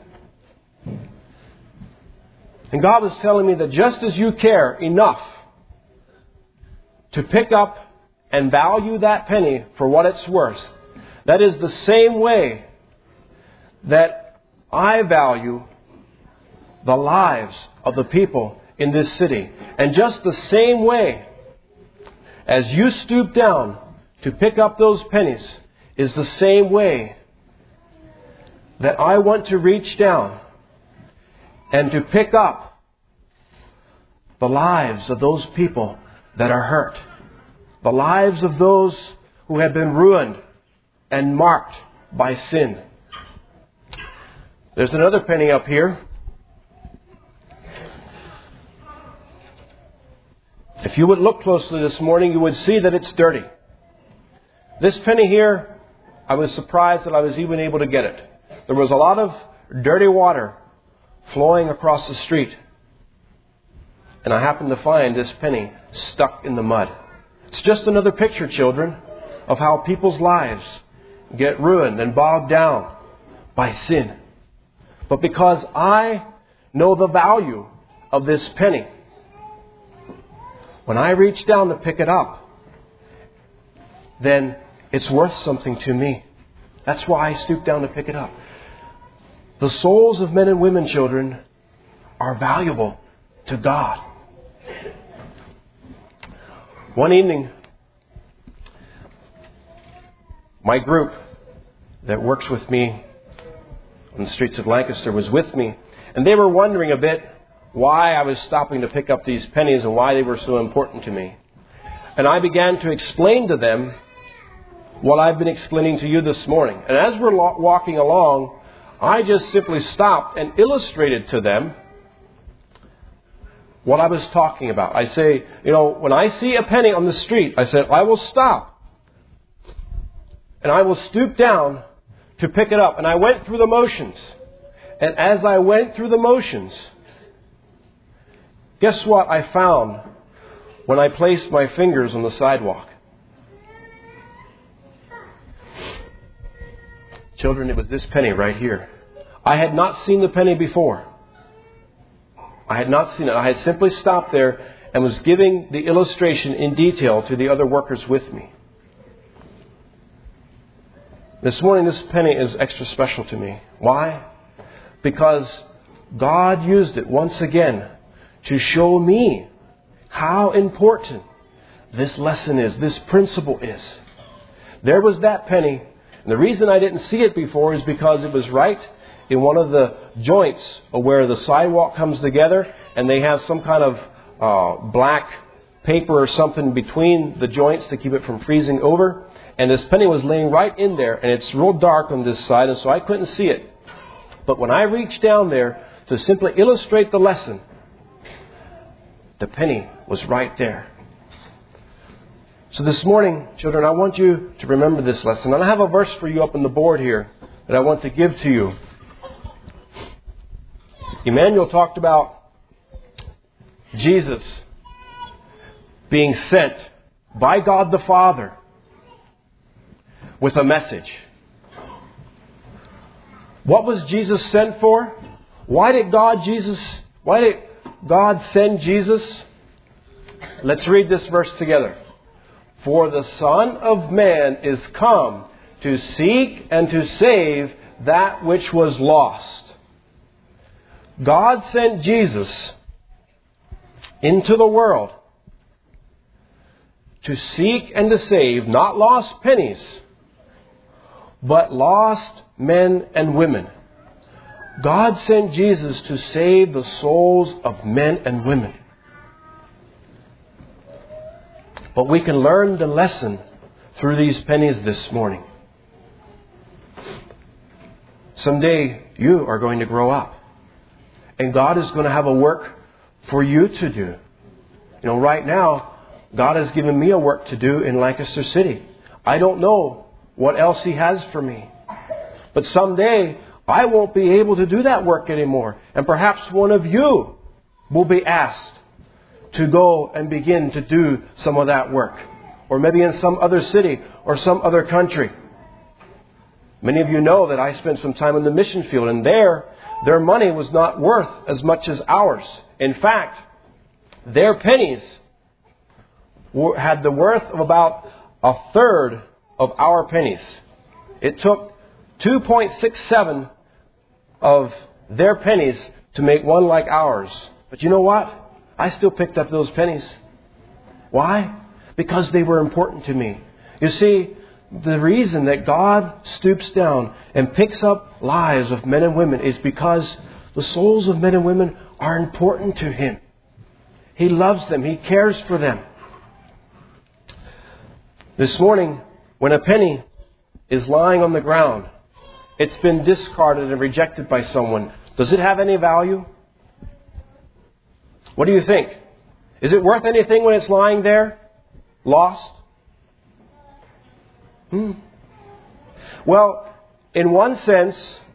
And God was telling me that just as you care enough to pick up and value that penny for what it's worth, that is the same way that I value the lives of the people in this city. And just the same way as you stoop down to pick up those pennies is the same way that I want to reach down and to pick up the lives of those people that are hurt. The lives of those who have been ruined and marked by sin. There's another penny up here. If you would look closely this morning, you would see that it's dirty. This penny here, I was surprised that I was even able to get it. There was a lot of dirty water flowing across the street. And I happened to find this penny stuck in the mud. It's just another picture, children, of how people's lives get ruined and bogged down by sin. But because I know the value of this penny, when I reach down to pick it up, then it's worth something to me. That's why I stoop down to pick it up. The souls of men and women, children, are valuable to God. One evening, my group that works with me on the streets of Lancaster was with me, and they were wondering a bit why I was stopping to pick up these pennies and why they were so important to me. And I began to explain to them what I've been explaining to you this morning. And as we're walking along, I just simply stopped and illustrated to them what I was talking about. I say, you know, when I see a penny on the street, I said, I will stop and I will stoop down to pick it up. And I went through the motions. And as I went through the motions, guess what I found when I placed my fingers on the sidewalk? Children, it was this penny right here. I had not seen the penny before. I had not seen it. I had simply stopped there and was giving the illustration in detail to the other workers with me. This morning, this penny is extra special to me. Why? Because God used it once again to show me how important this lesson is, this principle is. There was that penny. And the reason I didn't see it before is because it was right in one of the joints where the sidewalk comes together, and they have some kind of uh, black paper or something between the joints to keep it from freezing over. And this penny was laying right in there, and it's real dark on this side, and so I couldn't see it. But when I reached down there to simply illustrate the lesson, the penny was right there. So this morning, children, I want you to remember this lesson. And I have a verse for you up on the board here that I want to give to you. Emmanuel talked about Jesus being sent by God the Father with a message. What was Jesus sent for? Why did God Jesus why did God send Jesus? Let's read this verse together. For the Son of Man is come to seek and to save that which was lost. God sent Jesus into the world to seek and to save not lost pennies, but lost men and women. God sent Jesus to save the souls of men and women. But we can learn the lesson through these pennies this morning. Someday you are going to grow up. And God is going to have a work for you to do. You know, right now, God has given me a work to do in Lancaster City. I don't know what else He has for me. But someday, I won't be able to do that work anymore. And perhaps one of you will be asked to go and begin to do some of that work. Or maybe in some other city or some other country. Many of you know that I spent some time in the mission field, and there, their money was not worth as much as ours. In fact, their pennies had the worth of about a third of our pennies. It took two point six seven of their pennies to make one like ours. But you know what? I still picked up those pennies. Why? Because they were important to me. You see, the reason that God stoops down and picks up lives of men and women is because the souls of men and women are important to Him. He loves them. He cares for them. This morning, when a penny is lying on the ground, it's been discarded and rejected by someone. Does it have any value? What do you think? Is it worth anything when it's lying there? Lost? Hmm. Well, in one sense,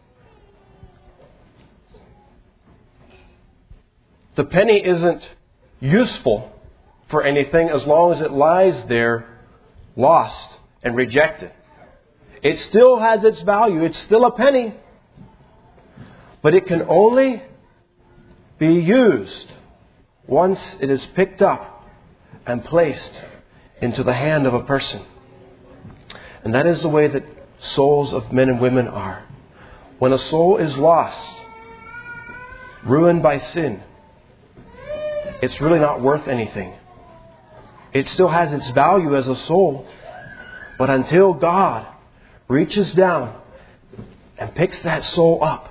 the penny isn't useful for anything as long as it lies there lost and rejected. It still has its value. It's still a penny. But it can only be used once it is picked up and placed into the hand of a person. And that is the way that souls of men and women are. When a soul is lost, ruined by sin, it's really not worth anything. It still has its value as a soul. But until God reaches down and picks that soul up,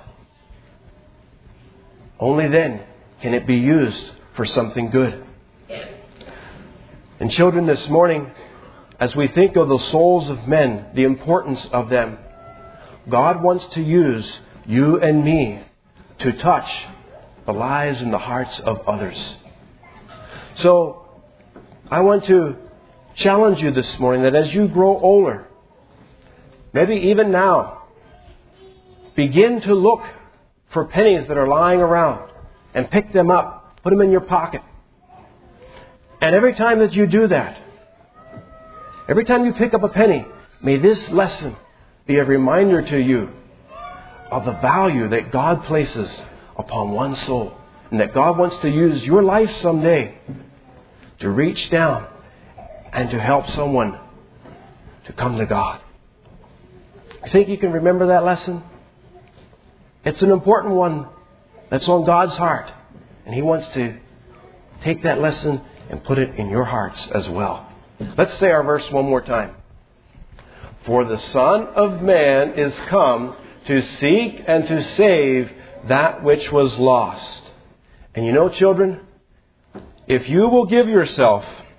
only then can it be used for something good. And children, this morning, as we think of the souls of men, the importance of them, God wants to use you and me to touch the lives and the hearts of others. So, I want to challenge you this morning that as you grow older, maybe even now, begin to look for pennies that are lying around and pick them up, put them in your pocket. And every time that you do that, every time you pick up a penny, may this lesson be a reminder to you of the value that God places upon one soul, and that God wants to use your life someday to reach down and to help someone to come to God. You think you can remember that lesson? It's an important one that's on God's heart, and He wants to take that lesson and put it in your hearts as well. Let's say our verse one more time. For the Son of Man is come to seek and to save that which was lost. And you know, children, if you will give yourself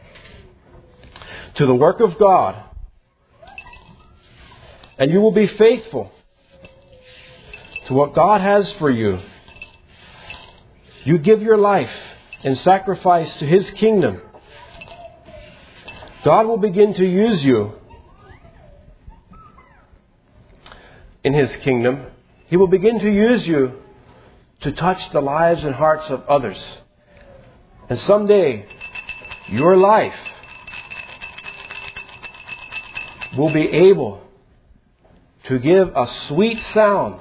to the work of God, and you will be faithful to what God has for you, you give your life in sacrifice to His kingdom, God will begin to use you in His kingdom. He will begin to use you to touch the lives and hearts of others. And someday, your life will be able to give a sweet sound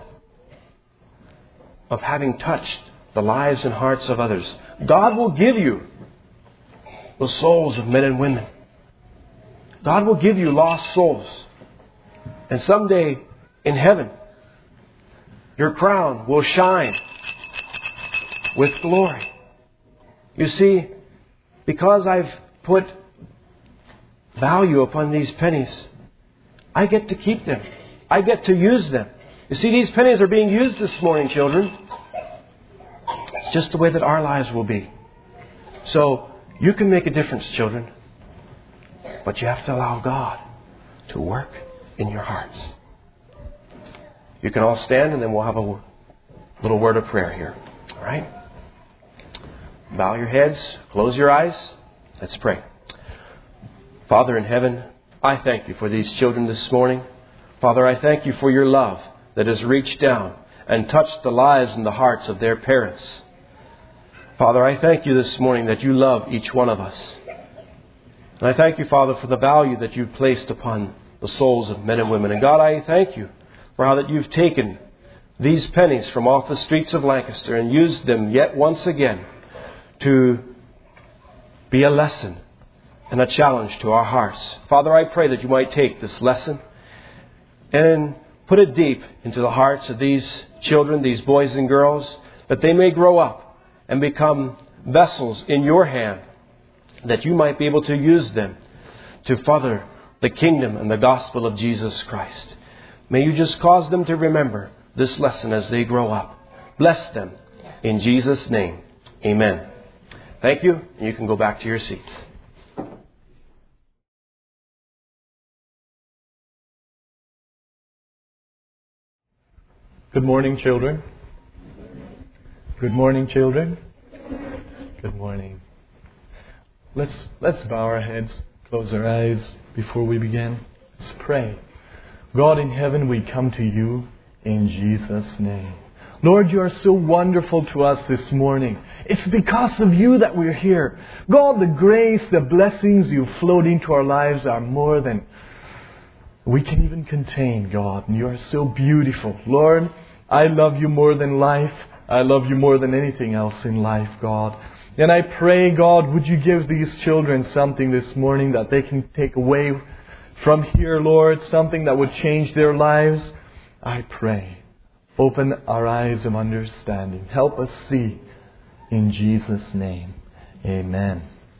of having touched the lives and hearts of others. God will give you the souls of men and women. God will give you lost souls. And someday in heaven, your crown will shine with glory. You see, because I've put value upon these pennies, I get to keep them. I get to use them. You see, these pennies are being used this morning, children. It's just the way that our lives will be. So, you can make a difference, children. But you have to allow God to work in your hearts. You can all stand and then we'll have a little word of prayer here. All right? Bow your heads. Close your eyes. Let's pray. Father in heaven, I thank you for these children this morning. Father, I thank you for your love that has reached down and touched the lives and the hearts of their parents. Father, I thank you this morning that you love each one of us. And I thank you, Father, for the value that you've placed upon the souls of men and women. And God, I thank you for how that you've taken these pennies from off the streets of Lancaster and used them yet once again to be a lesson and a challenge to our hearts. Father, I pray that you might take this lesson and put it deep into the hearts of these children, these boys and girls, that they may grow up and become vessels in your hand, that you might be able to use them to further the kingdom and the gospel of Jesus Christ. May you just cause them to remember this lesson as they grow up. Bless them in Jesus' name. Amen. Thank you. You can go back to your seats. Good morning, children. Good morning, children. Good morning. Let's let's bow our heads, close our eyes before we begin. Let's pray. God in heaven, we come to you in Jesus' name. Lord, you are so wonderful to us this morning. It's because of you that we're here. God, the grace, the blessings you've flowed into our lives are more than we can even contain, God. And you are so beautiful. Lord, I love you more than life. I love you more than anything else in life, God. And I pray, God, would you give these children something this morning that they can take away from here, Lord, something that would change their lives. I pray. Open our eyes of understanding. Help us see in Jesus' name. Amen.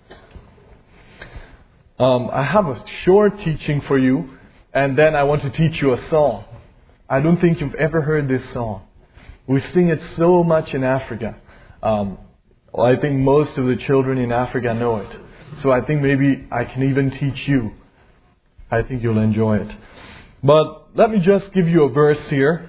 Um, I have a short teaching for you, and then I want to teach you a song. I don't think you've ever heard this song. We sing it so much in Africa. Um, I think most of the children in Africa know it. So I think maybe I can even teach you. I think you'll enjoy it. But let me just give you a verse here.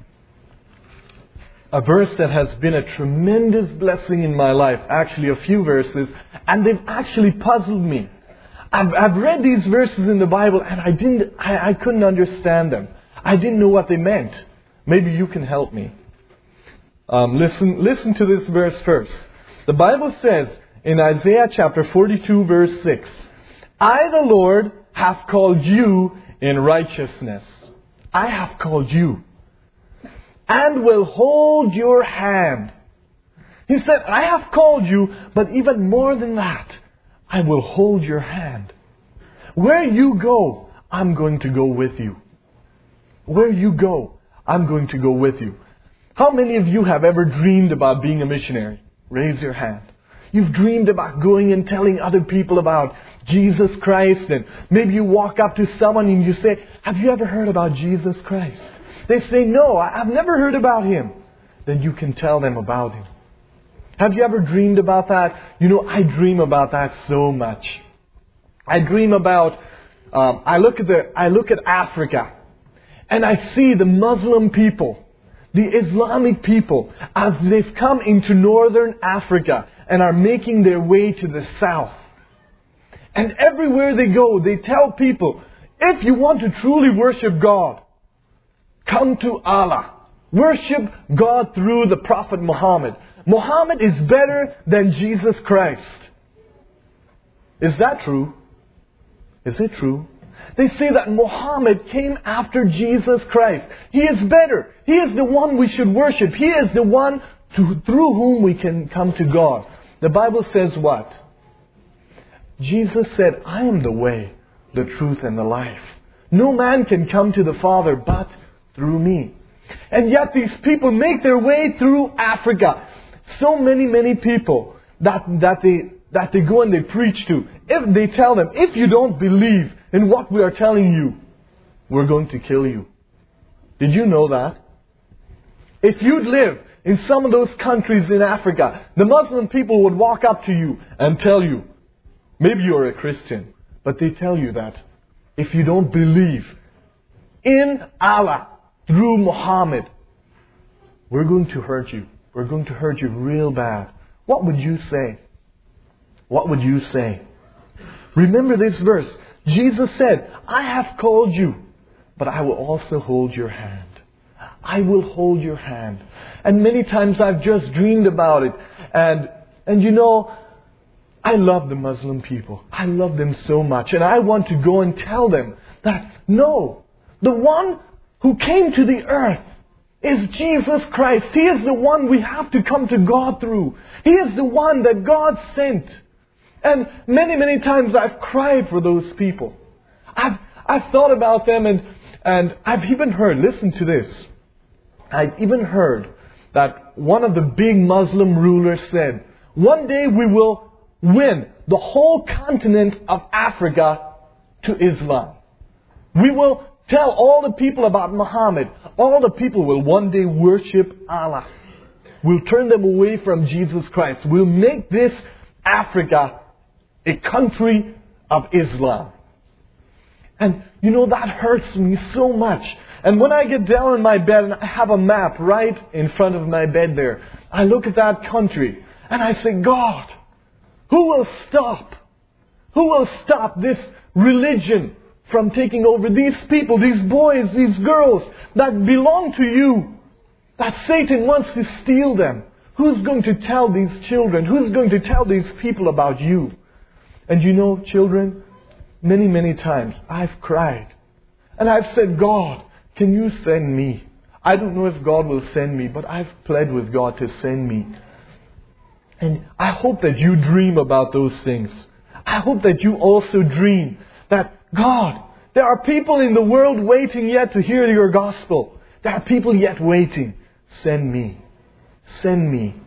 A verse that has been a tremendous blessing in my life. Actually, a few verses. And they've actually puzzled me. I've, I've read these verses in the Bible and I didn't, I, I couldn't understand them. I didn't know what they meant. Maybe you can help me. Um, listen, listen to this verse first. The Bible says in Isaiah chapter forty-two verse six, I, the Lord, have called you in righteousness. I have called you. And will hold your hand. He said, I have called you, but even more than that, I will hold your hand. Where you go, I'm going to go with you. Where you go, I'm going to go with you. How many of you have ever dreamed about being a missionary? Raise your hand. You've dreamed about going and telling other people about Jesus Christ, and maybe you walk up to someone and you say, have you ever heard about Jesus Christ? They say, no, I've never heard about Him. Then you can tell them about Him. Have you ever dreamed about that? You know, I dream about that so much. I dream about, um, I look at the, I look at Africa, and I see the Muslim people, the Islamic people, as they've come into northern Africa and are making their way to the south. And everywhere they go, they tell people, if you want to truly worship God, come to Allah. Worship God through the Prophet Muhammad. Muhammad is better than Jesus Christ. Is that true? Is it true? They say that Muhammad came after Jesus Christ. He is better. He is the one we should worship. He is the one to, through whom we can come to God. The Bible says what? Jesus said, I am the way, the truth, and the life. No man can come to the Father but through me. And yet these people make their way through Africa. So many, many people that, that, they, that they go and they preach to. If they tell them, if you don't believe in what we are telling you, we're going to kill you. Did you know that? If you'd live in some of those countries in Africa, the Muslim people would walk up to you and tell you, maybe you're a Christian, but they tell you that if you don't believe in Allah through Muhammad, we're going to hurt you. We're going to hurt you real bad. What would you say? What would you say? Remember this verse. Jesus said, I have called you, but I will also hold your hand. I will hold your hand. And many times I've just dreamed about it. And, and you know, I love the Muslim people. I love them so much. And I want to go and tell them that, no, the one who came to the earth is Jesus Christ. He is the one we have to come to God through. He is the one that God sent. And many, many times I've cried for those people. I've, I've thought about them and, and I've even heard, listen to this. I've even heard that one of the big Muslim rulers said, one day we will win the whole continent of Africa to Islam. We will tell all the people about Muhammad. All the people will one day worship Allah. We'll turn them away from Jesus Christ. We'll make this Africa a country of Islam. And you know, that hurts me so much. And when I get down in my bed and I have a map right in front of my bed there, I look at that country and I say, God, who will stop? Who will stop this religion from taking over these people, these boys, these girls that belong to you, that Satan wants to steal them? Who's going to tell these children? Who's going to tell these people about you? And you know, children, many, many times I've cried. And I've said, God, can you send me? I don't know if God will send me, but I've pled with God to send me. And I hope that you dream about those things. I hope that you also dream that, God, there are people in the world waiting yet to hear your gospel. There are people yet waiting. Send me. Send me.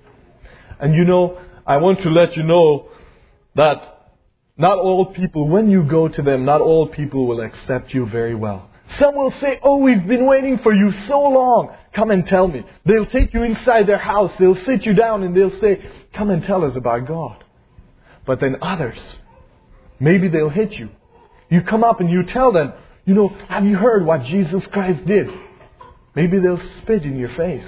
And you know, I want to let you know that not all people, when you go to them, not all people will accept you very well. Some will say, oh, we've been waiting for you so long. Come and tell me. They'll take you inside their house. They'll sit you down and they'll say, come and tell us about God. But then others, maybe they'll hit you. You come up and you tell them, you know, have you heard what Jesus Christ did? Maybe they'll spit in your face.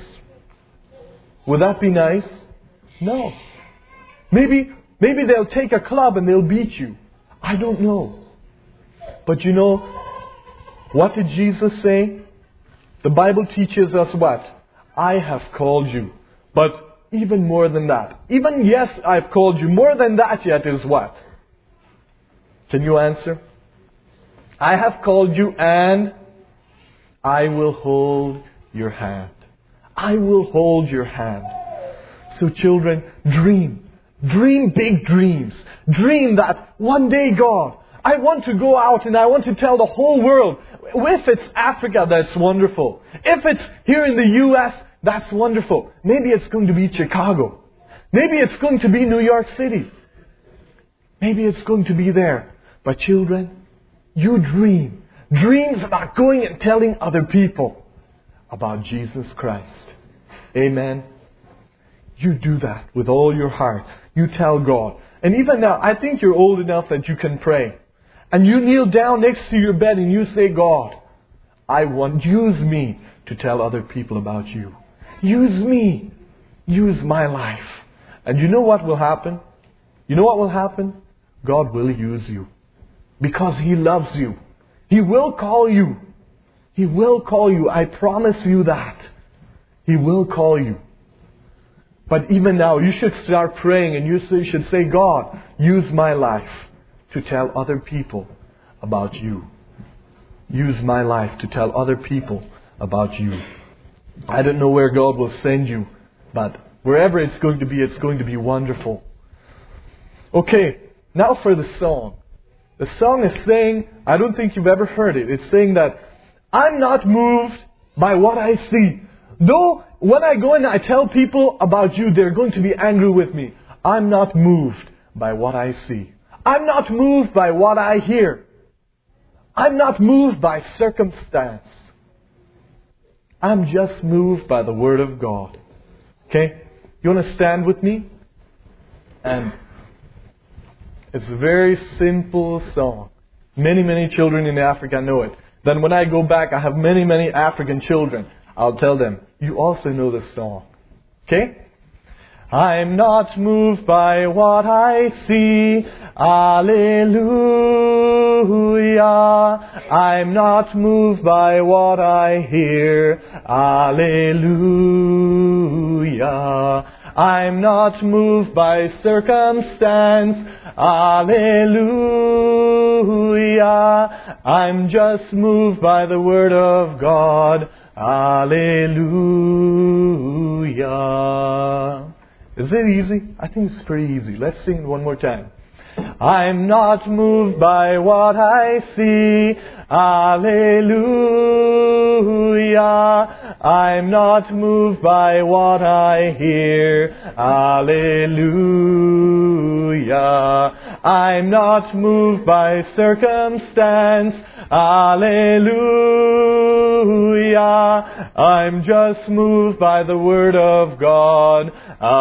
Would that be nice? No. Maybe, maybe they'll take a club and they'll beat you. I don't know. But you know, what did Jesus say? The Bible teaches us what? I have called you. But even more than that. Even yes, I've called you. More than that yet is what? Can you answer? I have called you and I will hold your hand. I will hold your hand. So children, dream. Dream big dreams. Dream that one day, God, I want to go out and I want to tell the whole world. If it's Africa, that's wonderful. If it's here in the U S, that's wonderful. Maybe it's going to be Chicago. Maybe it's going to be New York City. Maybe it's going to be there. But children, you dream. Dreams about going and telling other people about Jesus Christ. Amen. You do that with all your heart. You tell God. And even now, I think you're old enough that you can pray. And you kneel down next to your bed and you say, God, I want, use me to tell other people about you. Use me. Use my life. And you know what will happen? You know what will happen? God will use you. Because He loves you. He will call you. He will call you. I promise you that. He will call you. But even now, you should start praying and you should say, God, use my life to tell other people about you. Use my life to tell other people about you. I don't know where God will send you, but wherever it's going to be, it's going to be wonderful. Okay, now for the song. The song is saying, I don't think you've ever heard it. It's saying that I'm not moved by what I see. Though when I go and I tell people about you, they're going to be angry with me. I'm not moved by what I see. I'm not moved by what I hear. I'm not moved by circumstance. I'm just moved by the Word of God. Okay? You want to stand with me? And it's a very simple song. Many, many children in Africa know it. Then when I go back, I have many, many African children. I'll tell them, you also know this song. Okay? I'm not moved by what I see. Alleluia. I'm not moved by what I hear. Alleluia. I'm not moved by circumstance. Alleluia. I'm just moved by the Word of God. Alleluia. Is it easy? I think it's pretty easy. Let's sing it one more time. I'm not moved by what I see. Alleluia. I'm not moved by what I hear. Alleluia. I'm not moved by circumstance. Alleluia. I'm just moved by the Word of God.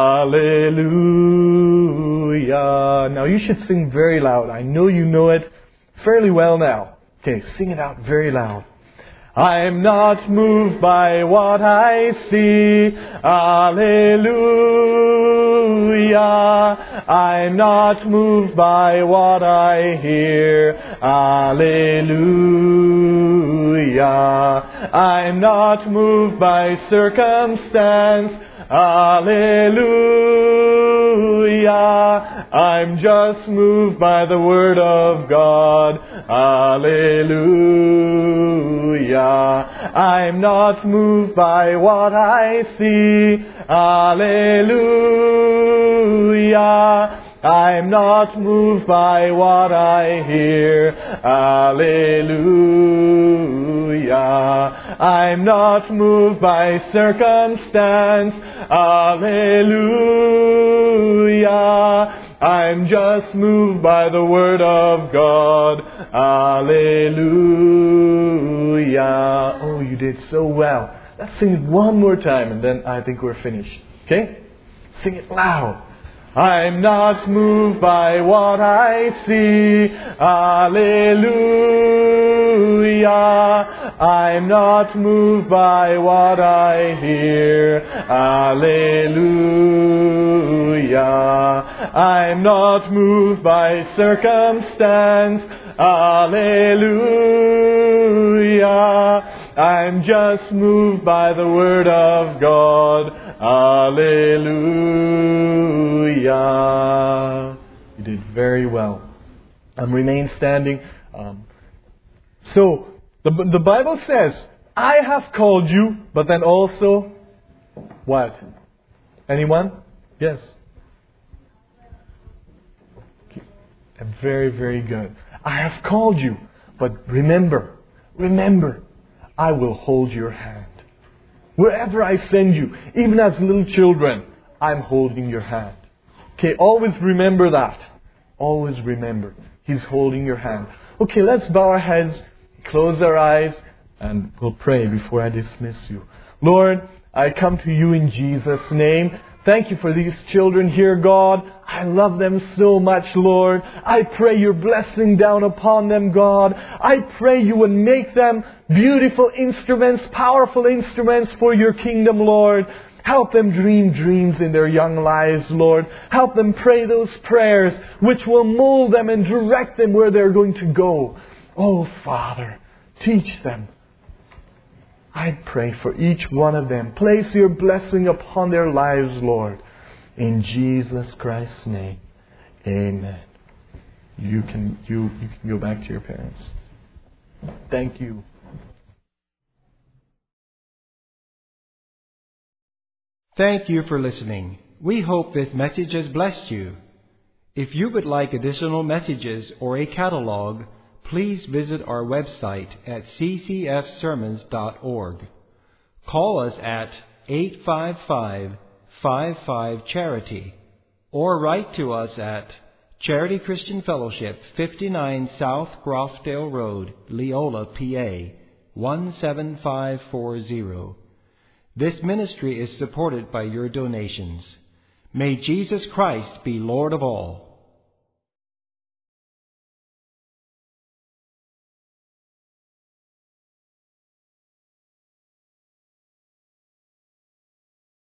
Alleluia. Now you should sing very loud. I know you know it fairly well now. Okay, sing it out very loud. I'm not moved by what I see. Alleluia. I'm not moved by what I hear. Alleluia. I'm not moved by circumstance. Alleluia. I'm just moved by the Word of God. Alleluia. I'm not moved by what I see. Alleluia. I'm not moved by what I hear. Alleluia. I'm not moved by circumstance. Alleluia. I'm just moved by the Word of God. Alleluia. Oh, you did so well. Let's sing it one more time and then I think we're finished. Okay? Sing it loud. I'm not moved by what I see. Alleluia. I'm not moved by what I hear. Alleluia. I'm not moved by circumstance. Alleluia. I'm just moved by the Word of God. Alleluia. You did very well. Um, remain standing. Um, so, the, the Bible says, I have called you, but then also, what? Anyone? Yes. Very, very good. I have called you, but remember, remember, I will hold your hand. Wherever I send you, even as little children, I'm holding your hand. Okay, always remember that. Always remember, He's holding your hand. Okay, let's bow our heads, close our eyes, and we'll pray before I dismiss you. Lord, I come to you in Jesus' name. Thank you for these children here, God. I love them so much, Lord. I pray your blessing down upon them, God. I pray you would make them beautiful instruments, powerful instruments for your kingdom, Lord. Help them dream dreams in their young lives, Lord. Help them pray those prayers which will mold them and direct them where they're going to go. Oh, Father, teach them. I pray for each one of them. Place your blessing upon their lives, Lord. In Jesus Christ's name, amen. You can, you, you can go back to your parents. Thank you. Thank you for listening. We hope this message has blessed you. If you would like additional messages or a catalog, please visit our website at c c f sermons dot org. Call us at eight five five, five five, charity or write to us at Charity Christian Fellowship, fifty-nine South Grofdale Road, Leola, P A, one seven five four zero. This ministry is supported by your donations. May Jesus Christ be Lord of all.